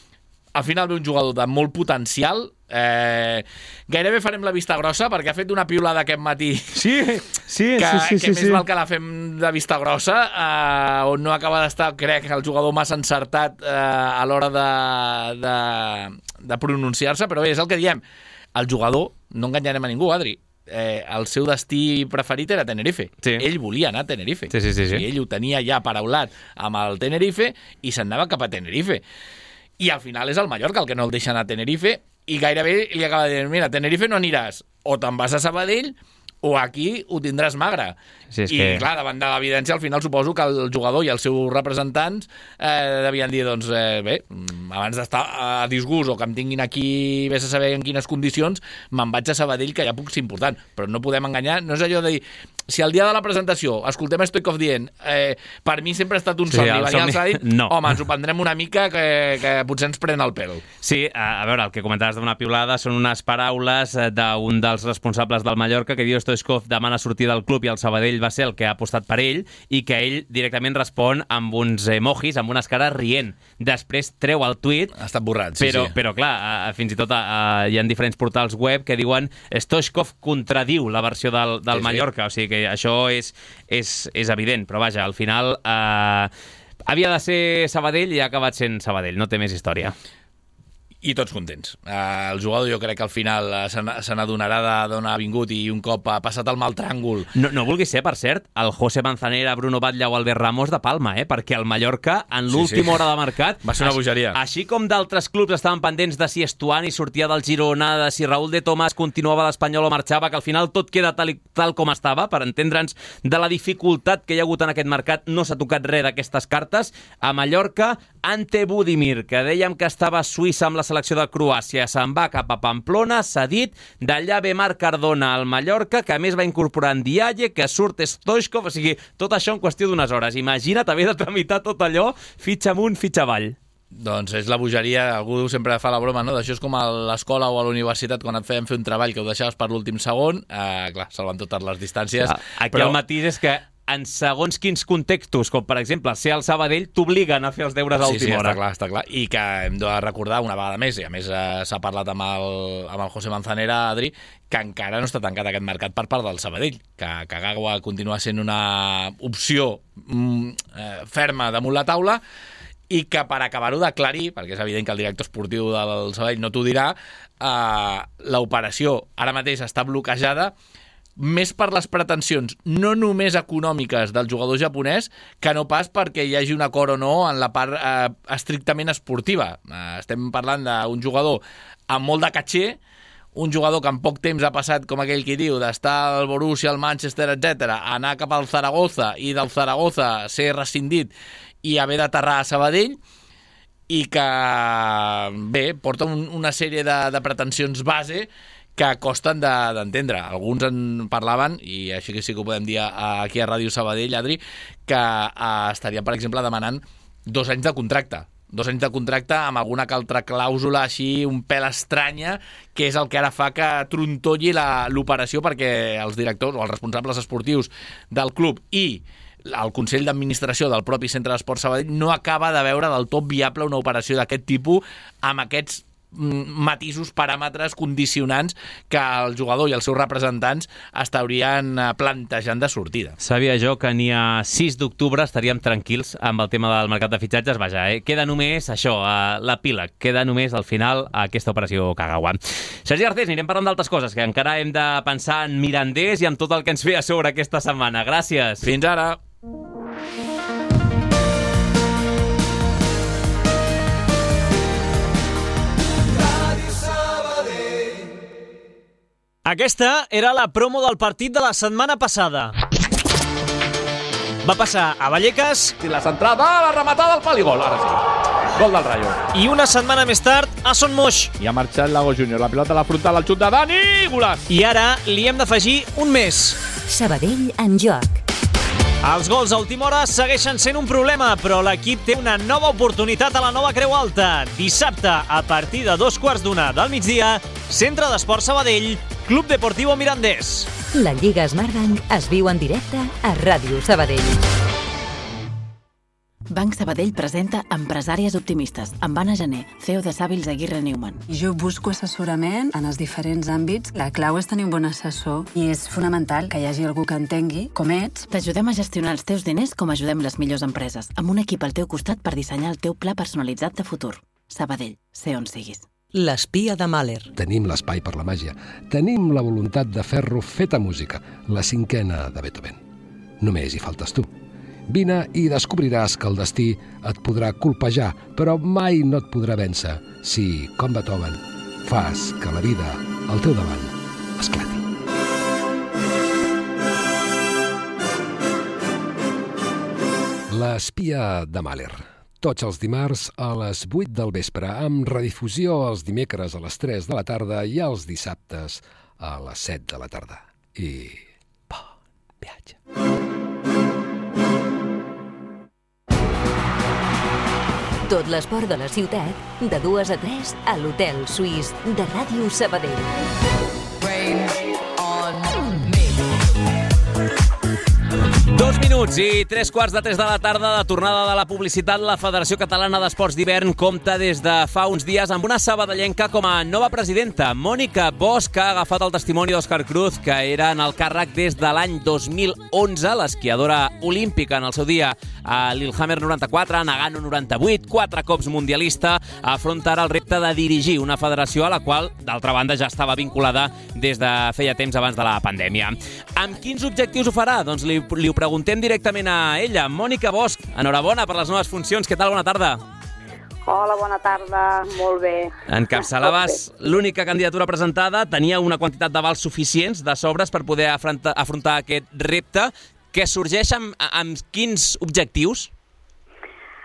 Al final ve un jugador de molt potencial. Eh, gairebé farem la vista grossa perquè ha fet una piulada aquest matí sí, sí, que, sí, sí, que sí, més sí. val que la fem de vista grossa, eh, on no acaba d'estar, crec, el jugador massa encertat eh, a l'hora de, de, de pronunciar-se, però bé, és el que diem, el jugador, no enganyarem a ningú, Adri, eh, el seu destí preferit era Tenerife. Sí. Ell volia anar a Tenerife. Sí, sí, sí, sí. I ell ho tenia ja paraulat amb el Tenerife i se'n anava cap a Tenerife. I al final és el Mallorca el que no el deixa anar a Tenerife i gairebé li acaba de dir, mira, a Tenerife no aniràs, o te'n vas a Sabadell o aquí ho tindràs magre. Sí, I que... clar, davant de l'evidència, al final suposo que el jugador i els seus representants eh, devien dir, doncs eh, bé, abans d'estar a disgust o que em tinguin aquí, vés a saber en quines condicions, me'n vaig a Sabadell, que ja puc ser important. Però no podem enganyar, no és allò de dir, si el dia de la presentació escoltem Stoikov dient, eh, per mi sempre ha estat un sí, somni venir al Sabadell, no. Home, ens ho prendrem una mica que, que potser ens pren el pèl. Sí, a, a veure, el que comentaves d'una piulada són unes paraules d'un dels responsables del Mallorca que diu Stoikov demana sortir del club i el Sabadell va ser el que ha apostat per ell i que ell directament respon amb uns emojis, amb unes cares rient. Després treu el tuit. Ha estat borrat, sí, però, sí. Però clar, a, fins i tot a, a, hi ha diferents portals web que diuen Stoikov contradiu la versió del, del sí, Mallorca, sí. O sigui que això és, és, és evident, però vaja, al final eh, havia de ser Sabadell i ha acabat sent Sabadell, no té més història. I tots contents. Uh, el jugador jo crec que al final uh, se n'adonarà d'on ha vingut i un cop ha passat el mal tràngol. No, no vulgui ser, per cert, el José Manzanera, Bruno Batlle o Albert Ramos de Palma, eh? Perquè el Mallorca, en l'última sí, sí. hora de mercat... Va ser una bogeria. Així, així com d'altres clubs estaven pendents de si Estuani sortia del Girona, de si Raúl de Tomàs continuava a l'Espanyol o marxava, que al final tot queda tal, tal com estava, per entendre'ns de la dificultat que hi ha hagut en aquest mercat, no s'ha tocat res d'aquestes cartes. A Mallorca, Ante Budimir, que dèiem que estava a Suïssa amb la selecció de Croàcia, se'n va cap a Pamplona, cedit, d'allà ve Marc Cardona al Mallorca, que a més va incorporar en Dialle, que surt Stoikov, o sigui, tot això en qüestió d'unes hores. Imagina't haver de tramitar tot allò, fitxa amunt, fitxa avall. Doncs és la bogeria, algú sempre fa la broma, no? D'això és com a l'escola o a la universitat quan et feien fer un treball que ho deixaves per l'últim segon, eh, clar, salvant totes les distàncies. Aquí però... el matís és que en segons quins contextos, com per exemple ser al Sabadell, t'obliguen a fer els deures a sí, última sí, hora. està clar, està clar. I que hem de recordar una vegada més, i a més eh, s'ha parlat amb el, amb el José Manzanera, Adri, que encara no està tancat aquest mercat per part del Sabadell, que Kagawa continua sent una opció mm, eh, ferma damunt la taula, i que per acabar-ho d'aclarir, perquè és evident que el director esportiu del Sabadell no t'ho dirà, eh, l'operació ara mateix està bloquejada més per les pretensions no només econòmiques del jugador japonès que no pas perquè hi hagi un acord o no en la part eh, estrictament esportiva. Eh, estem parlant d'un jugador amb molt de caché, un jugador que en poc temps ha passat, com aquell qui diu, d'estar al Borussia, al Manchester, etcètera, anar cap al Zaragoza i del Zaragoza ser rescindit i haver d'aterrar a Sabadell, i que, bé, porta un, una sèrie de, de pretensions base que costen d'entendre. De, Alguns en parlaven, i així que sí que ho podem dir aquí a Ràdio Sabadell, Adri, que eh, estarien, per exemple, demanant dos anys de contracte. Dos anys de contracte amb alguna altra clàusula així un pèl estranya, que és el que ara fa que trontolli l'operació, perquè els directors o els responsables esportius del club i el Consell d'Administració del propi Centre d'Esport Sabadell no acaba de veure del tot viable una operació d'aquest tipus amb aquests matisos, paràmetres, condicionants que el jugador i els seus representants estaurien plantejant de sortida. Sabia jo que ni a sis d'octubre estaríem tranquils amb el tema del mercat de fitxatges. Vaja, eh? Queda només això, eh, l'epíleg. Queda només al final aquesta operació Kagawa. Sergi Garcés, anirem parlant d'altres coses, que encara hem de pensar en Mirandés i en tot el que ens ve a sobre aquesta setmana. Gràcies. Fins ara. Aquesta era la promo del partit de la setmana passada. Va passar a Vallecas... I la centrada, la rematada al pal i gol, ara sí. Gol del Rayo. I una setmana més tard, a Son Moix. I ha marxat Lago Júnior. La pilota a la frontal, el xut de Dani, golaç. I ara li hem d'afegir un més. Sabadell en joc. Els gols a última hora segueixen sent un problema, però l'equip té una nova oportunitat a la nova Creu Alta. Dissabte, a partir de dos quarts d'una del migdia, Centre d'Esport Sabadell, Club Deportivo Mirandés. La Lliga Smartbank es viu en directe a Ràdio Sabadell. Banc Sabadell presenta Empresàries Optimistes, amb Anna Gené, C E O de Sàvils Aguirre Newman. Jo busco assessorament en els diferents àmbits. La clau és tenir un bon assessor i és fonamental que hi hagi algú que entengui com ets. T'ajudem a gestionar els teus diners com ajudem les millors empreses, amb un equip al teu costat per dissenyar el teu pla personalitzat de futur. Sabadell, sé on siguis. L'espia de Mahler. Tenim l'espai per la màgia. Tenim la voluntat de fer-lo feta música, la cinquena de Beethoven. Només hi faltes tu. Vine i descobriràs que el destí et podrà colpejar, però mai no et podrà vèncer si, com Beethoven, fas que la vida al teu davant esclati. L'espia de Mahler. Tots els dimarts a les vuit del vespre, amb redifusió els dimecres a les tres de la tarda i els dissabtes a les set de la tarda. I bon viatge. Tot l'esport de la ciutat, de dues a tres, a l'Hotel Suís de Ràdio Sabadell. Dos minuts i tres quarts de tres de la tarda de tornada de la publicitat. La Federació Catalana d'Esports d'Hivern compta des de fa uns dies amb una sabadellenca com a nova presidenta. Mònica Bosch, que ha agafat el testimoni d'Òscar Cruz, que era en el càrrec des de l'any dos mil onze, l'esquiadora olímpica en el seu dia a Lillehammer noranta-quatre, Nagano noranta-vuit, quatre cops mundialista, afronta ara el repte de dirigir una federació a la qual, d'altra banda, ja estava vinculada des de feia temps abans de la pandèmia. Amb quins objectius ho farà? Doncs li, li ho preguntem directament a ella. Mònica Bosch, enhorabona per les noves funcions. Què tal? Bona tarda. Hola, bona tarda. Molt bé. Encapçalaves l'única candidatura presentada, tenia una quantitat d'avals suficients de sobres per poder afrontar, afrontar aquest repte, que sorgeix amb, amb quins objectius?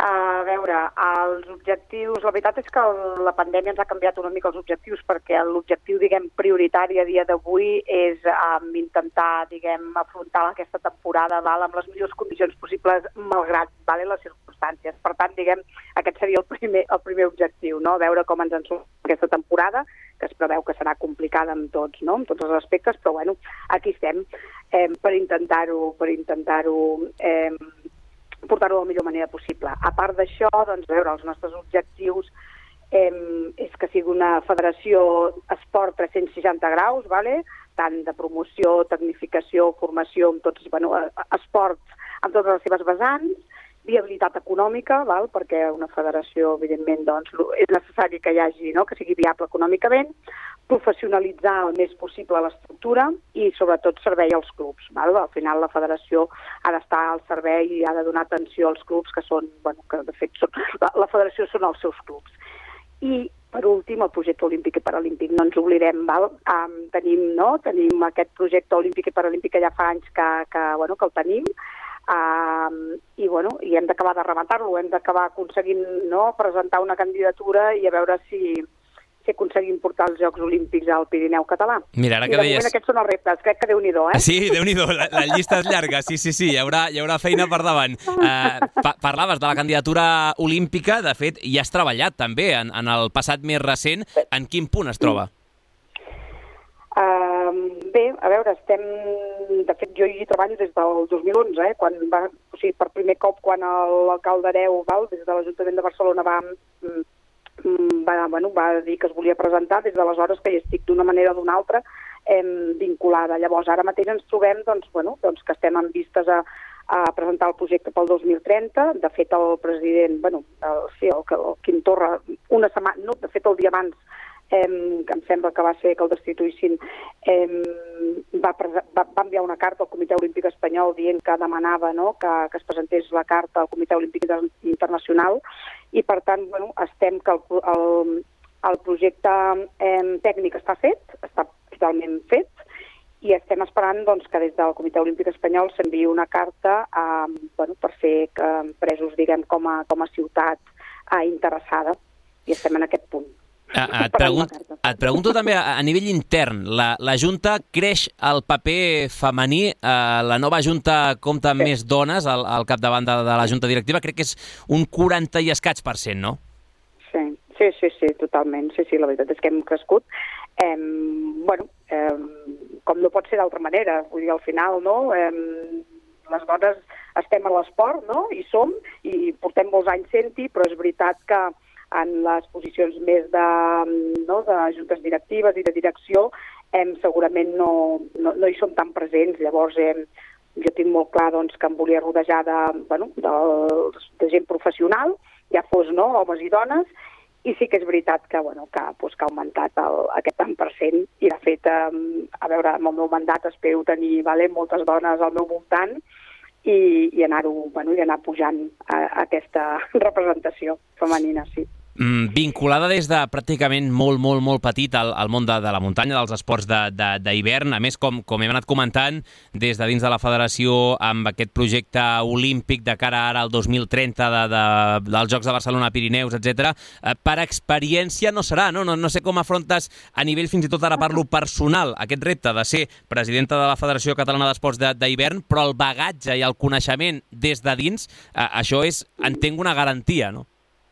A veure, els objectius... La veritat és que la pandèmia ens ha canviat una mica els objectius, perquè l'objectiu, diguem, prioritari a dia d'avui és um, intentar, diguem, afrontar aquesta temporada, val, amb les millors condicions possibles, malgrat, val, les circumstàncies. Per tant, diguem, aquest seria el primer, el primer objectiu, no? Veure com ens en surt aquesta temporada, que es preveu que serà complicada amb tots, no? Amb tots els aspectes, però bueno, aquí estem eh, per intentar-ho, per intentar-ho eh, portar-ho de la millor manera possible. A part d'això, doncs, veure, els nostres objectius eh, és que sigui una federació esport tres-cents seixanta graus, vale? Tant de promoció, tecnificació, formació, amb tots, bueno, esports amb totes les seves vessants, viabilitat econòmica, val? Perquè una federació, evidentment, doncs, és necessari que hi hagi, no? Que sigui viable econòmicament, professionalitzar el més possible l'estructura i, sobretot, servei als clubs. Val? Al final, la federació ha d'estar al servei i ha de donar atenció als clubs, que són, bueno, que de fet, són, la, la federació són els seus clubs. I, per últim, el projecte olímpic i paralímpic. No ens oblidem, val? Um, tenim, no? Tenim aquest projecte olímpic i paralímpic que ja fa anys que, que, bueno, que el tenim, Uh, i, bueno, i hem d'acabar de rematar-lo, hem d'acabar aconseguint, no, presentar una candidatura i a veure si, si aconseguim portar els Jocs Olímpics al Pirineu català. Mira, ara que I de deies... moment aquests són els reptes, crec que Déu-n'hi-do, eh? Sí, Déu-n'hi-do, la, la llista és llarga, sí, sí, sí, hi haurà, hi haurà feina per davant. Uh, pa parlaves de la candidatura olímpica, de fet, hi has treballat també en, en el passat més recent. En quin punt es troba? Uh, bé, a veure, estem... De fet, jo hi treballo des del dos mil onze, eh, quan va, o sigui, per primer cop, quan l'alcalde Hereu, val, des de l'Ajuntament de Barcelona, va, va, bueno, va dir que es volia presentar, des d'aleshores que hi estic d'una manera o d'una altra eh, vinculada. Llavors, ara mateix ens trobem, doncs, bueno, doncs que estem en vistes a, a presentar el projecte pel dos mil trenta. De fet, el president, bueno, el, sí, el, el Quim Torra, una setmana, no, de fet, el dia abans, Eh, que em sembla que va ser que el destituïssin, eh, va, va, va enviar una carta al Comitè Olímpic Espanyol dient que demanava, no, que, que es presentés la carta al Comitè Olímpic Internacional i, per tant, bueno, estem que el, el, el projecte eh, tècnic està fet, està totalment fet, i estem esperant, doncs, que des del Comitè Olímpic Espanyol s'enviï una carta eh, bueno, per ser que, presos, diguem, com a, com a ciutat eh, interessada, i estem en aquest punt. Et, pregunt, et pregunto també a, a nivell intern, la, la Junta creix el paper femení, eh, la nova Junta compta amb sí. més dones al, al capdavant de, de la Junta Directiva, crec que és un quaranta i escaig per cent, no? Sí, sí, sí, sí, totalment, sí, sí, la veritat és que hem crescut. Eh, bueno, eh, com no pot ser d'altra manera, vull dir, al final, no?, eh, les dones estem a l'esport, no?, i som, i portem molts anys sent-hi, però és veritat que en les posicions més de, no, de juntes directives i de direcció, eh, segurament no, no, no hi som tan presents. Llavors, eh, jo tinc molt clar, doncs, que em volia rodejar de, bueno, de, de gent professional, ja fos, no, homes i dones, i sí que és veritat que, bueno, que, pues, que ha augmentat el, aquest tant per cent, i de fet, eh, a veure, amb el meu mandat espero tenir, vale, moltes dones al meu voltant, i, i anar-ho, bueno, i anar pujant a, a aquesta representació femenina, sí. Mm, vinculada des de pràcticament molt, molt, molt petit al, al món de, de la muntanya, dels esports d'hivern. A més, com, com hem anat comentant, des de dins de la federació, amb aquest projecte olímpic de cara ara al dos mil trenta de, de, dels Jocs de Barcelona, Pirineus, etcètera, eh, per experiència no serà, no? no? No sé com afrontes a nivell, fins i tot ara parlo personal, aquest repte de ser presidenta de la Federació Catalana d'Esports d'Hivern, però el bagatge i el coneixement des de dins, eh, això és, entenc, una garantia, no?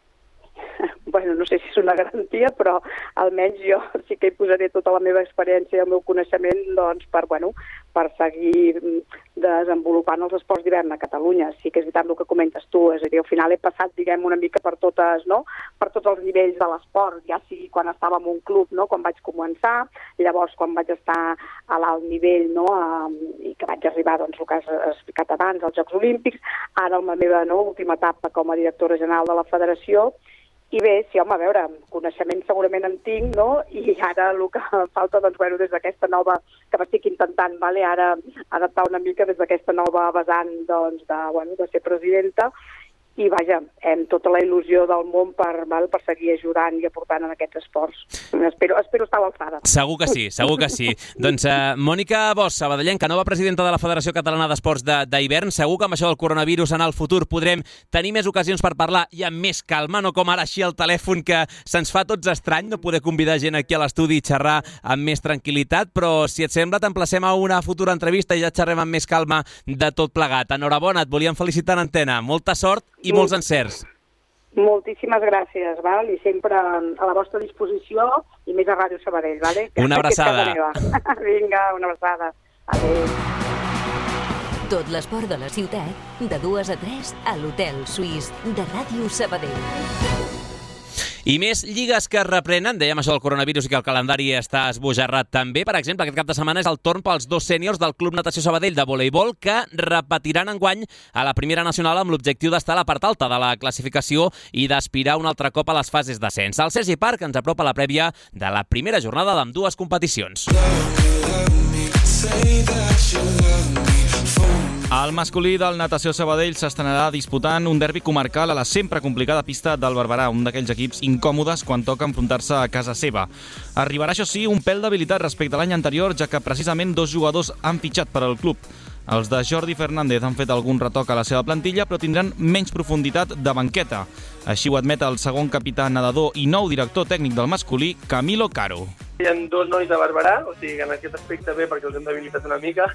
Bueno, no sé si és una garantia, però almenys jo sí que hi posaré tota la meva experiència i el meu coneixement, doncs, per, bueno, per seguir desenvolupant els esports d'hivern a Catalunya. Sí que és veritat el que comentes tu, és a dir, al final he passat, diguem, una mica per totes, no?, per tots els nivells de l'esport, ja sigui quan estava en un club, no?, quan vaig començar, llavors quan vaig estar a l'alt nivell, no?, a, i que vaig arribar, doncs, el que has explicat abans, als Jocs Olímpics, ara en la meva, no, última etapa com a directora general de la federació. I bé, sí, home, a veure, coneixement segurament en tinc, no?, i ara el que falta, doncs, bueno, des d'aquesta nova, que m'estic intentant, vale, ara adaptar una mica des d'aquesta nova vessant, doncs, de, bueno, de ser presidenta, i vaja, amb tota la il·lusió del món per, val, per seguir ajudant i aportant en aquests esports. Espero, espero estar a l'alçada. Segur que sí, segur que sí. Doncs uh, Mònica Bosch, sabadellenca, nova presidenta de la Federació Catalana d'Esports d'hivern, segur que amb això del coronavirus en el futur podrem tenir més ocasions per parlar i amb més calma, no com ara així al telèfon, que se'ns fa tots estrany no poder convidar gent aquí a l'estudi i xerrar amb més tranquil·litat, però si et sembla t'emplacem a una futura entrevista i ja xerrem amb més calma de tot plegat. Enhorabona, et volíem felicitar en antena. Molta sort i molts encerts. Moltíssimes gràcies, val? I sempre a la vostra disposició i més a Ràdio Sabadell, vale? Una abraçada. Vinga, una abraçada. Adéu. Tot l'esport de la ciutat, de dues a tres a l'Hotel Suís de Ràdio Sabadell. I més lligues que reprenen, dèiem això del coronavirus i que el calendari està esbojarrat també. Per exemple, aquest cap de setmana és el torn pels dos sèniors del Club Natació Sabadell de voleibol que repetiran enguany a la primera nacional amb l'objectiu d'estar a la part alta de la classificació i d'aspirar un altre cop a les fases d'ascens. El Sergi Parc ens apropa la prèvia de la primera jornada d'ambdues competicions. El masculí del Natació Sabadell s'estrenarà disputant un derbi comarcal a la sempre complicada pista del Barberà, un d'aquells equips incòmodes quan toca enfrontar-se a casa seva. Arribarà, això sí, un pèl d'habilitat respecte a l'any anterior, ja que precisament dos jugadors han fitxat per al club. Els de Jordi Fernández han fet algun retoc a la seva plantilla, però tindran menys profunditat de banqueta. Així ho admet el segon capità nedador i nou director tècnic del masculí, Camilo Caro. Hi ha dos nois de Barberà, o sigui que en aquest aspecte bé perquè els hem debilitat una mica.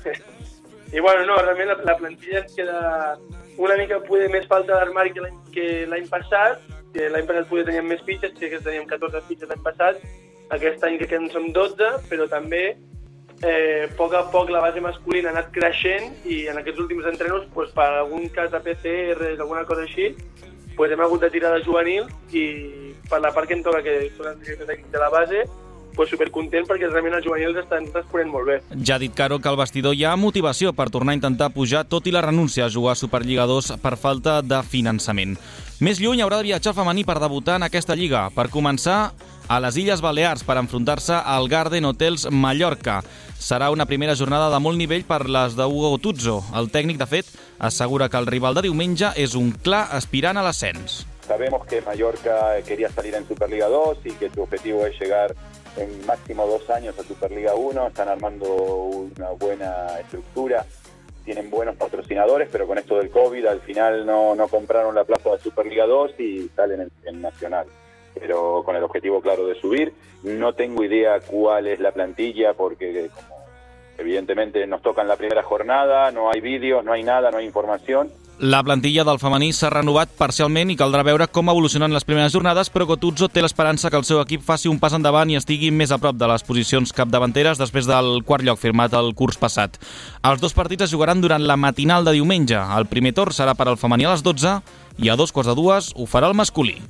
I bueno, no, realment la, la plantilla ens queda una mica poder més falta d'armari que l'any que l'any passat, que l'any passat poder teníem més fitxes, que teníem catorze fitxes l'any passat, aquest any crec que en som dotze, però també eh, a poc a poc la base masculina ha anat creixent i en aquests últims entrenos, pues, per algun cas de P C R, alguna cosa així, pues, hem hagut de tirar de juvenil i per la part que em toca, que són els directors tècnics de la base, pues supercontent perquè realment els juvenils estan responent molt bé. Ja ha dit Caro que al vestidor hi ha motivació per tornar a intentar pujar, tot i la renúncia a jugar a Superliga dos per falta de finançament. Més lluny haurà de viatjar el femení per debutar en aquesta lliga. Per començar, a les Illes Balears per enfrontar-se al Garden Hotels Mallorca. Serà una primera jornada de molt nivell per les de Hugo Tuzzo. El tècnic, de fet, assegura que el rival de diumenge és un clar aspirant a l'ascens. Sabemos que Mallorca quería salir en Superliga dos y que su objetivo es llegar en máximo dos años a Superliga uno, están armando una buena estructura, tienen buenos patrocinadores, pero con esto del COVID al final no, no compraron la plaza de Superliga dos y salen en, en Nacional, pero con el objetivo claro de subir. No tengo idea cuál es la plantilla porque como evidentemente nos toca en la primera jornada, no hay vídeos, no hay nada, no hay información. La plantilla del femení s'ha renovat parcialment i caldrà veure com evolucionen les primeres jornades, però Gotuzzo té l'esperança que el seu equip faci un pas endavant i estigui més a prop de les posicions capdavanteres després del quart lloc firmat el curs passat. Els dos partits es jugaran durant la matinal de diumenge. El primer torn serà per al femení a les dotze i a dos quarts de dues ho farà el masculí.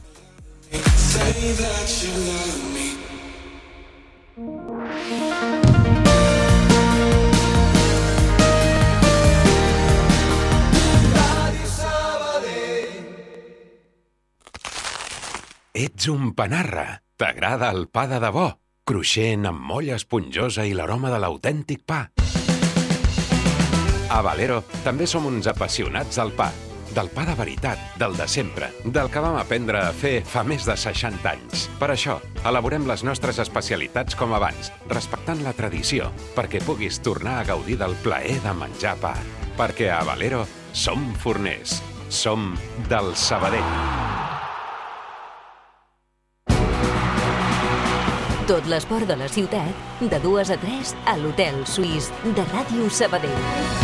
Ets un panarra. T'agrada el pa de debò, cruixent amb molla esponjosa i l'aroma de l'autèntic pa. A Valero també som uns apassionats del pa, del pa de veritat, del de sempre, del que vam aprendre a fer fa més de seixanta anys. Per això, elaborem les nostres especialitats com abans, respectant la tradició, perquè puguis tornar a gaudir del plaer de menjar pa. Perquè a Valero som forners, som del Sabadell. Tot l'esport de la ciutat, de dues a tres a l'Hotel Suís de Ràdio Sabadell.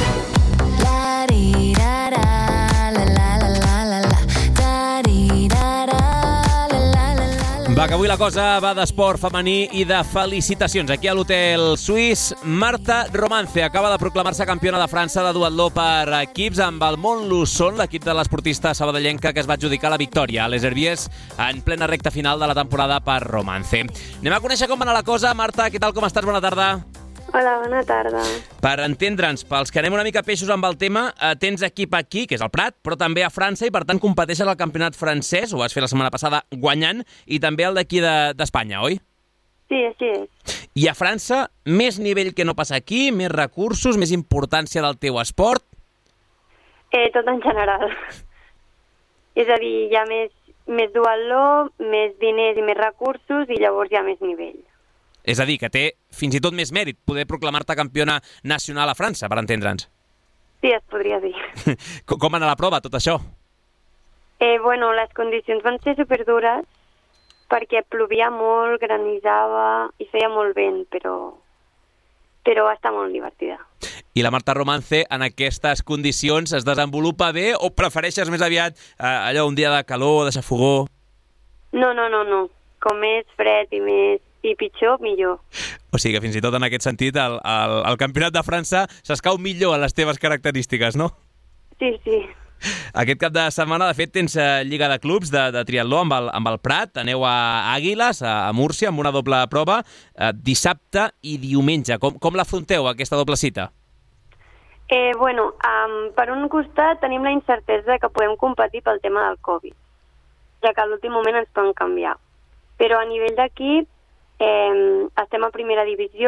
Va, que avui la cosa va d'esport femení i de felicitacions. Aquí a l'Hotel Suís, Marta Romance acaba de proclamar-se campiona de França de duatló per equips amb el Mont Lusson, l'equip de l'esportista sabadellenca que es va adjudicar la victòria a Les Herbiers en plena recta final de la temporada per Romance. Anem a conèixer com va anar la cosa. Marta, què tal, com estàs? Bona tarda. Hola, bona tarda. Per entendre'ns, pels que anem una mica peixos amb el tema, eh, tens equip aquí, que és el Prat, però també a França, i per tant competeixes al campionat francès, ho vas fer la setmana passada guanyant, i també el d'aquí d'Espanya, oi? Sí, així és. I a França, més nivell que no passa aquí, més recursos, més importància del teu esport? Eh, tot en general. És a dir, hi ha més, més duatló, més diners i més recursos i llavors hi ha més nivell. És a dir, que té fins i tot més mèrit poder proclamar-te campiona nacional a França, per entendre'ns. Sí, es podria dir. Com va anar la prova, tot això? Eh, bueno, les condicions van ser superdures perquè plovia molt, granissava i feia molt vent, però, però va estar molt divertida. I la Marta Romance en aquestes condicions es desenvolupa bé o prefereixes més aviat eh, allò un dia de calor, de xafogó? No, no, no, no. Com més fred i més i pitjor, millor. O sigui que fins i tot en aquest sentit el, el, el Campionat de França s'escau millor a les teves característiques, no? Sí, sí. Aquest cap de setmana, de fet, tens eh, Lliga de Clubs de, de triatló amb el, amb el Prat. Aneu a Àguiles, a, a Múrcia, amb una doble prova, eh, dissabte i diumenge. Com, com l'afronteu, aquesta doble cita? Eh, bueno, um, per un costat tenim la incertesa que podem competir pel tema del Covid, ja que a l'últim moment ens poden canviar. Però a nivell d'equip eh, estem a primera divisió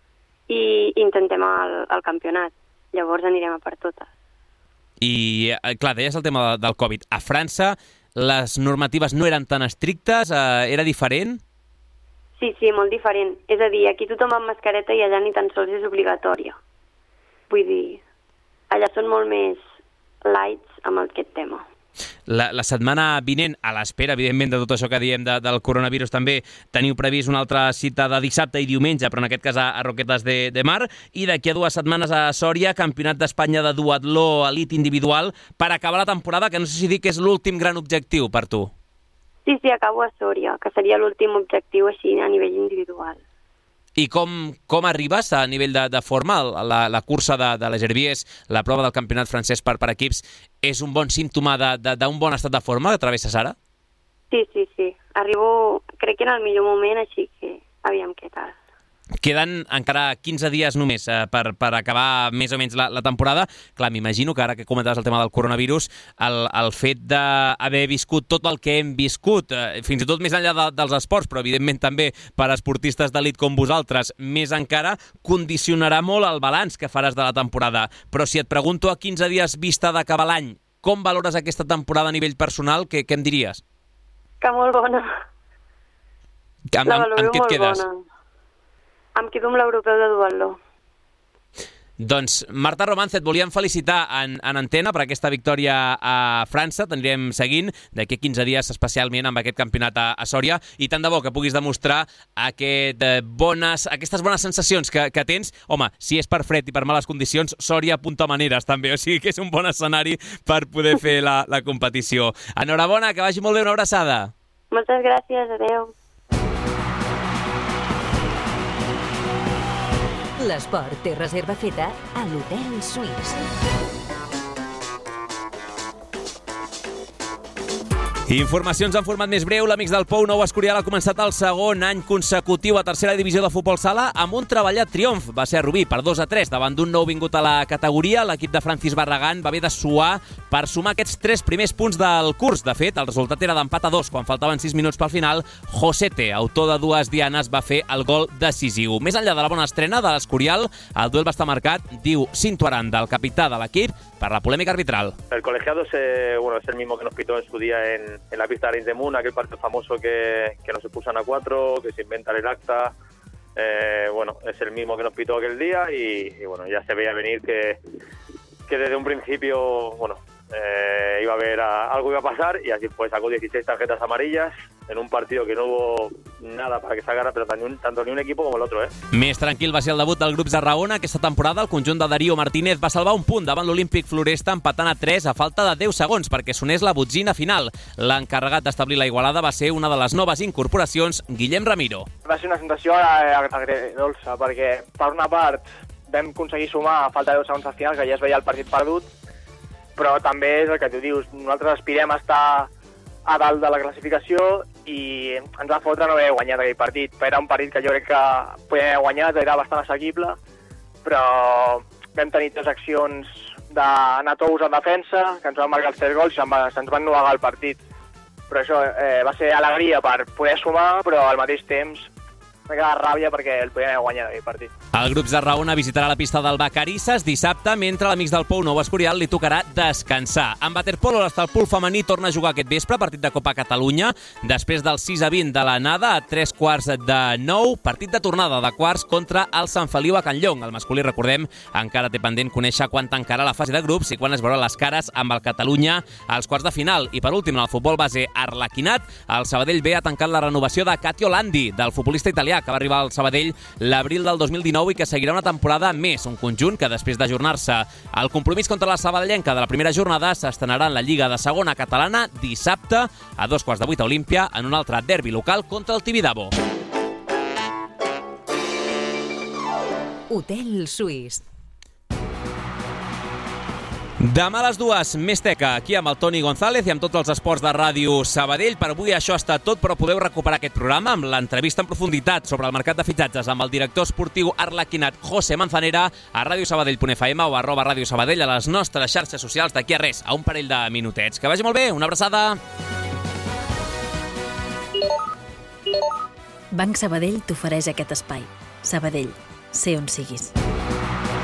i intentem el, el campionat. Llavors anirem a per totes. I, clar, deies el tema del Covid. A França les normatives no eren tan estrictes? Eh, era diferent? Sí, sí, molt diferent. És a dir, aquí tothom amb mascareta i allà ni tan sols és obligatòria. Vull dir, allà són molt més lights amb aquest tema. La, la setmana vinent, a l'espera, evidentment, de tot això que diem de, del coronavirus, també teniu previst una altra cita de dissabte i diumenge, però en aquest cas a, a Roquetes de, de Mar, i d'aquí a dues setmanes a Sòria, Campionat d'Espanya de duatló elit individual, per acabar la temporada, que no sé si dir que és l'últim gran objectiu per tu. Sí, sí, acabo a Sòria, que seria l'últim objectiu així a nivell individual. I com, com arribes a nivell de, de forma? La, la cursa de, de la Gerbiers, la prova del campionat francès per, per equips, és un bon símptoma d'un bon estat de forma que travesses ara? Sí, sí, sí. Arribo, crec que en el millor moment, així que aviam què tal. Queden encara quinze dies només eh, per, per acabar més o menys la, la temporada. Clar, m'imagino que ara que comentaves el tema del coronavirus, el, el fet d'haver viscut tot el que hem viscut, eh, fins i tot més enllà de, dels esports, però evidentment també per a esportistes d'elit com vosaltres, més encara, condicionarà molt el balanç que faràs de la temporada. Però si et pregunto a quinze dies vista d'acabar l'any, com valores aquesta temporada a nivell personal, què, què em diries? Que molt bona. Amb, la amb, valoro amb què et molt quedes? bona. Em quedo amb l'europeu de duatló. Doncs, Marta Romance, et volíem felicitar en, en antena per aquesta victòria a França. T'anirem seguint d'aquí quinze dies, especialment amb aquest campionat a, a Sòria, i tant de bo que puguis demostrar aquest, eh, bones, aquestes bones sensacions que, que tens. Home, si és per fred i per males condicions, Sòria apunta maneres també, o sigui que és un bon escenari per poder fer la, la competició. Enhorabona, que vagi molt bé, una abraçada. Moltes gràcies, adeu. L'esport té reserva feta a l'Hotel Suís. Informacions en format més breu. L'Amics del Pou Nou Escorial ha començat el segon any consecutiu a tercera divisió de futbol sala amb un treballat triomf. Va ser a Rubí per dos a tres davant d'un nou vingut a la categoria. L'equip de Francis Barragán va haver de suar per sumar aquests tres primers punts del curs. De fet, el resultat era d'empat a dos quan faltaven sis minuts pel final. Josete, autor de dues dianes, va fer el gol decisiu. Més enllà de la bona estrena de l'Escorial, el duel va estar marcat, diu Cinto Aranda, el capità de l'equip, per la polèmica arbitral. El colegiado es, eh, bueno, es el mismo que nos pitó en su día en, en la pista de Arenys de Munt, aquel partido famoso que, que nos expulsan a cuatro, que se inventa el acta. Eh, bueno, es el mismo que nos pitó aquel día y, y bueno, ya se veía venir que, que desde un principio, bueno, eh, iba a haber a, algo iba a pasar y así fue. Sacó dieciséis tarjetas amarillas en un partido que no hubo nada para que sacara, pero tanto, tanto ni un equipo como el otro, eh? Més tranquil va ser el debut del grup Tarragona. Aquesta temporada el conjunt de Darío Martínez va salvar un punt davant l'Olímpic Floresta, empatant a tres a falta de deu segons perquè sonés la botzina final. L'encarregat d'establir la igualada va ser una de les noves incorporacions, Guillem Ramiro. Va ser una sensació agredolça, perquè per una part vam aconseguir sumar a falta de deu segons al final, que ja es veia el partit perdut, però també és el que tu dius, nosaltres aspirem a estar a dalt de la classificació i ens va fotre no haver guanyat aquell partit. Era un partit que jo crec que podíem haver guanyat, era bastant assequible, però vam tenir tres accions d'anar tous en defensa, que ens van marcar els tres gols i se'ns van novegar el partit. Però això eh, va ser alegria per poder sumar, però al mateix temps m'ha quedat ràbia perquè el podien haver guanyat aquell partit. El grup Zarraona visitarà la pista del Vacarisses dissabte, mentre l'Amics del Pou Nou Escorial li tocarà descansar. En waterpolo, l'Estalpul femení torna a jugar aquest vespre, partit de Copa Catalunya, després del sis a vint de l'anada a tres quarts de nou, partit de tornada de quarts contra el Sant Feliu a Can Llong. El masculí, recordem, encara té pendent conèixer quan tancarà la fase de grups i quan es veurà les cares amb el Catalunya als quarts de final. I per últim, en el futbol base arlequinat, el Sabadell B ha tancat la renovació de Katio Landi, del futbolista italià que va arribar al Sabadell l'abril del dos mil dinou i que seguirà una temporada més, un conjunt que després d'ajornar-se el compromís contra la sabadellenca de la primera jornada s'estrenarà en la Lliga de Segona Catalana dissabte a dos quarts de vuit a Olímpia en un altre derbi local contra el Tibidabo. Hotel Suís. Demà a les dues, més teca, aquí amb el Toni González i amb tots els esports de Ràdio Sabadell. Per avui això ha estat tot, però podeu recuperar aquest programa amb l'entrevista en profunditat sobre el mercat de fitxatges amb el director esportiu arlequinat José Manzanera a radiosabadell punt f m o arroba Ràdio Sabadell a les nostres xarxes socials d'aquí a res, a un parell de minutets. Que vagi molt bé, una abraçada! Banc Sabadell t'ofereix aquest espai. Sabadell, sé on siguis.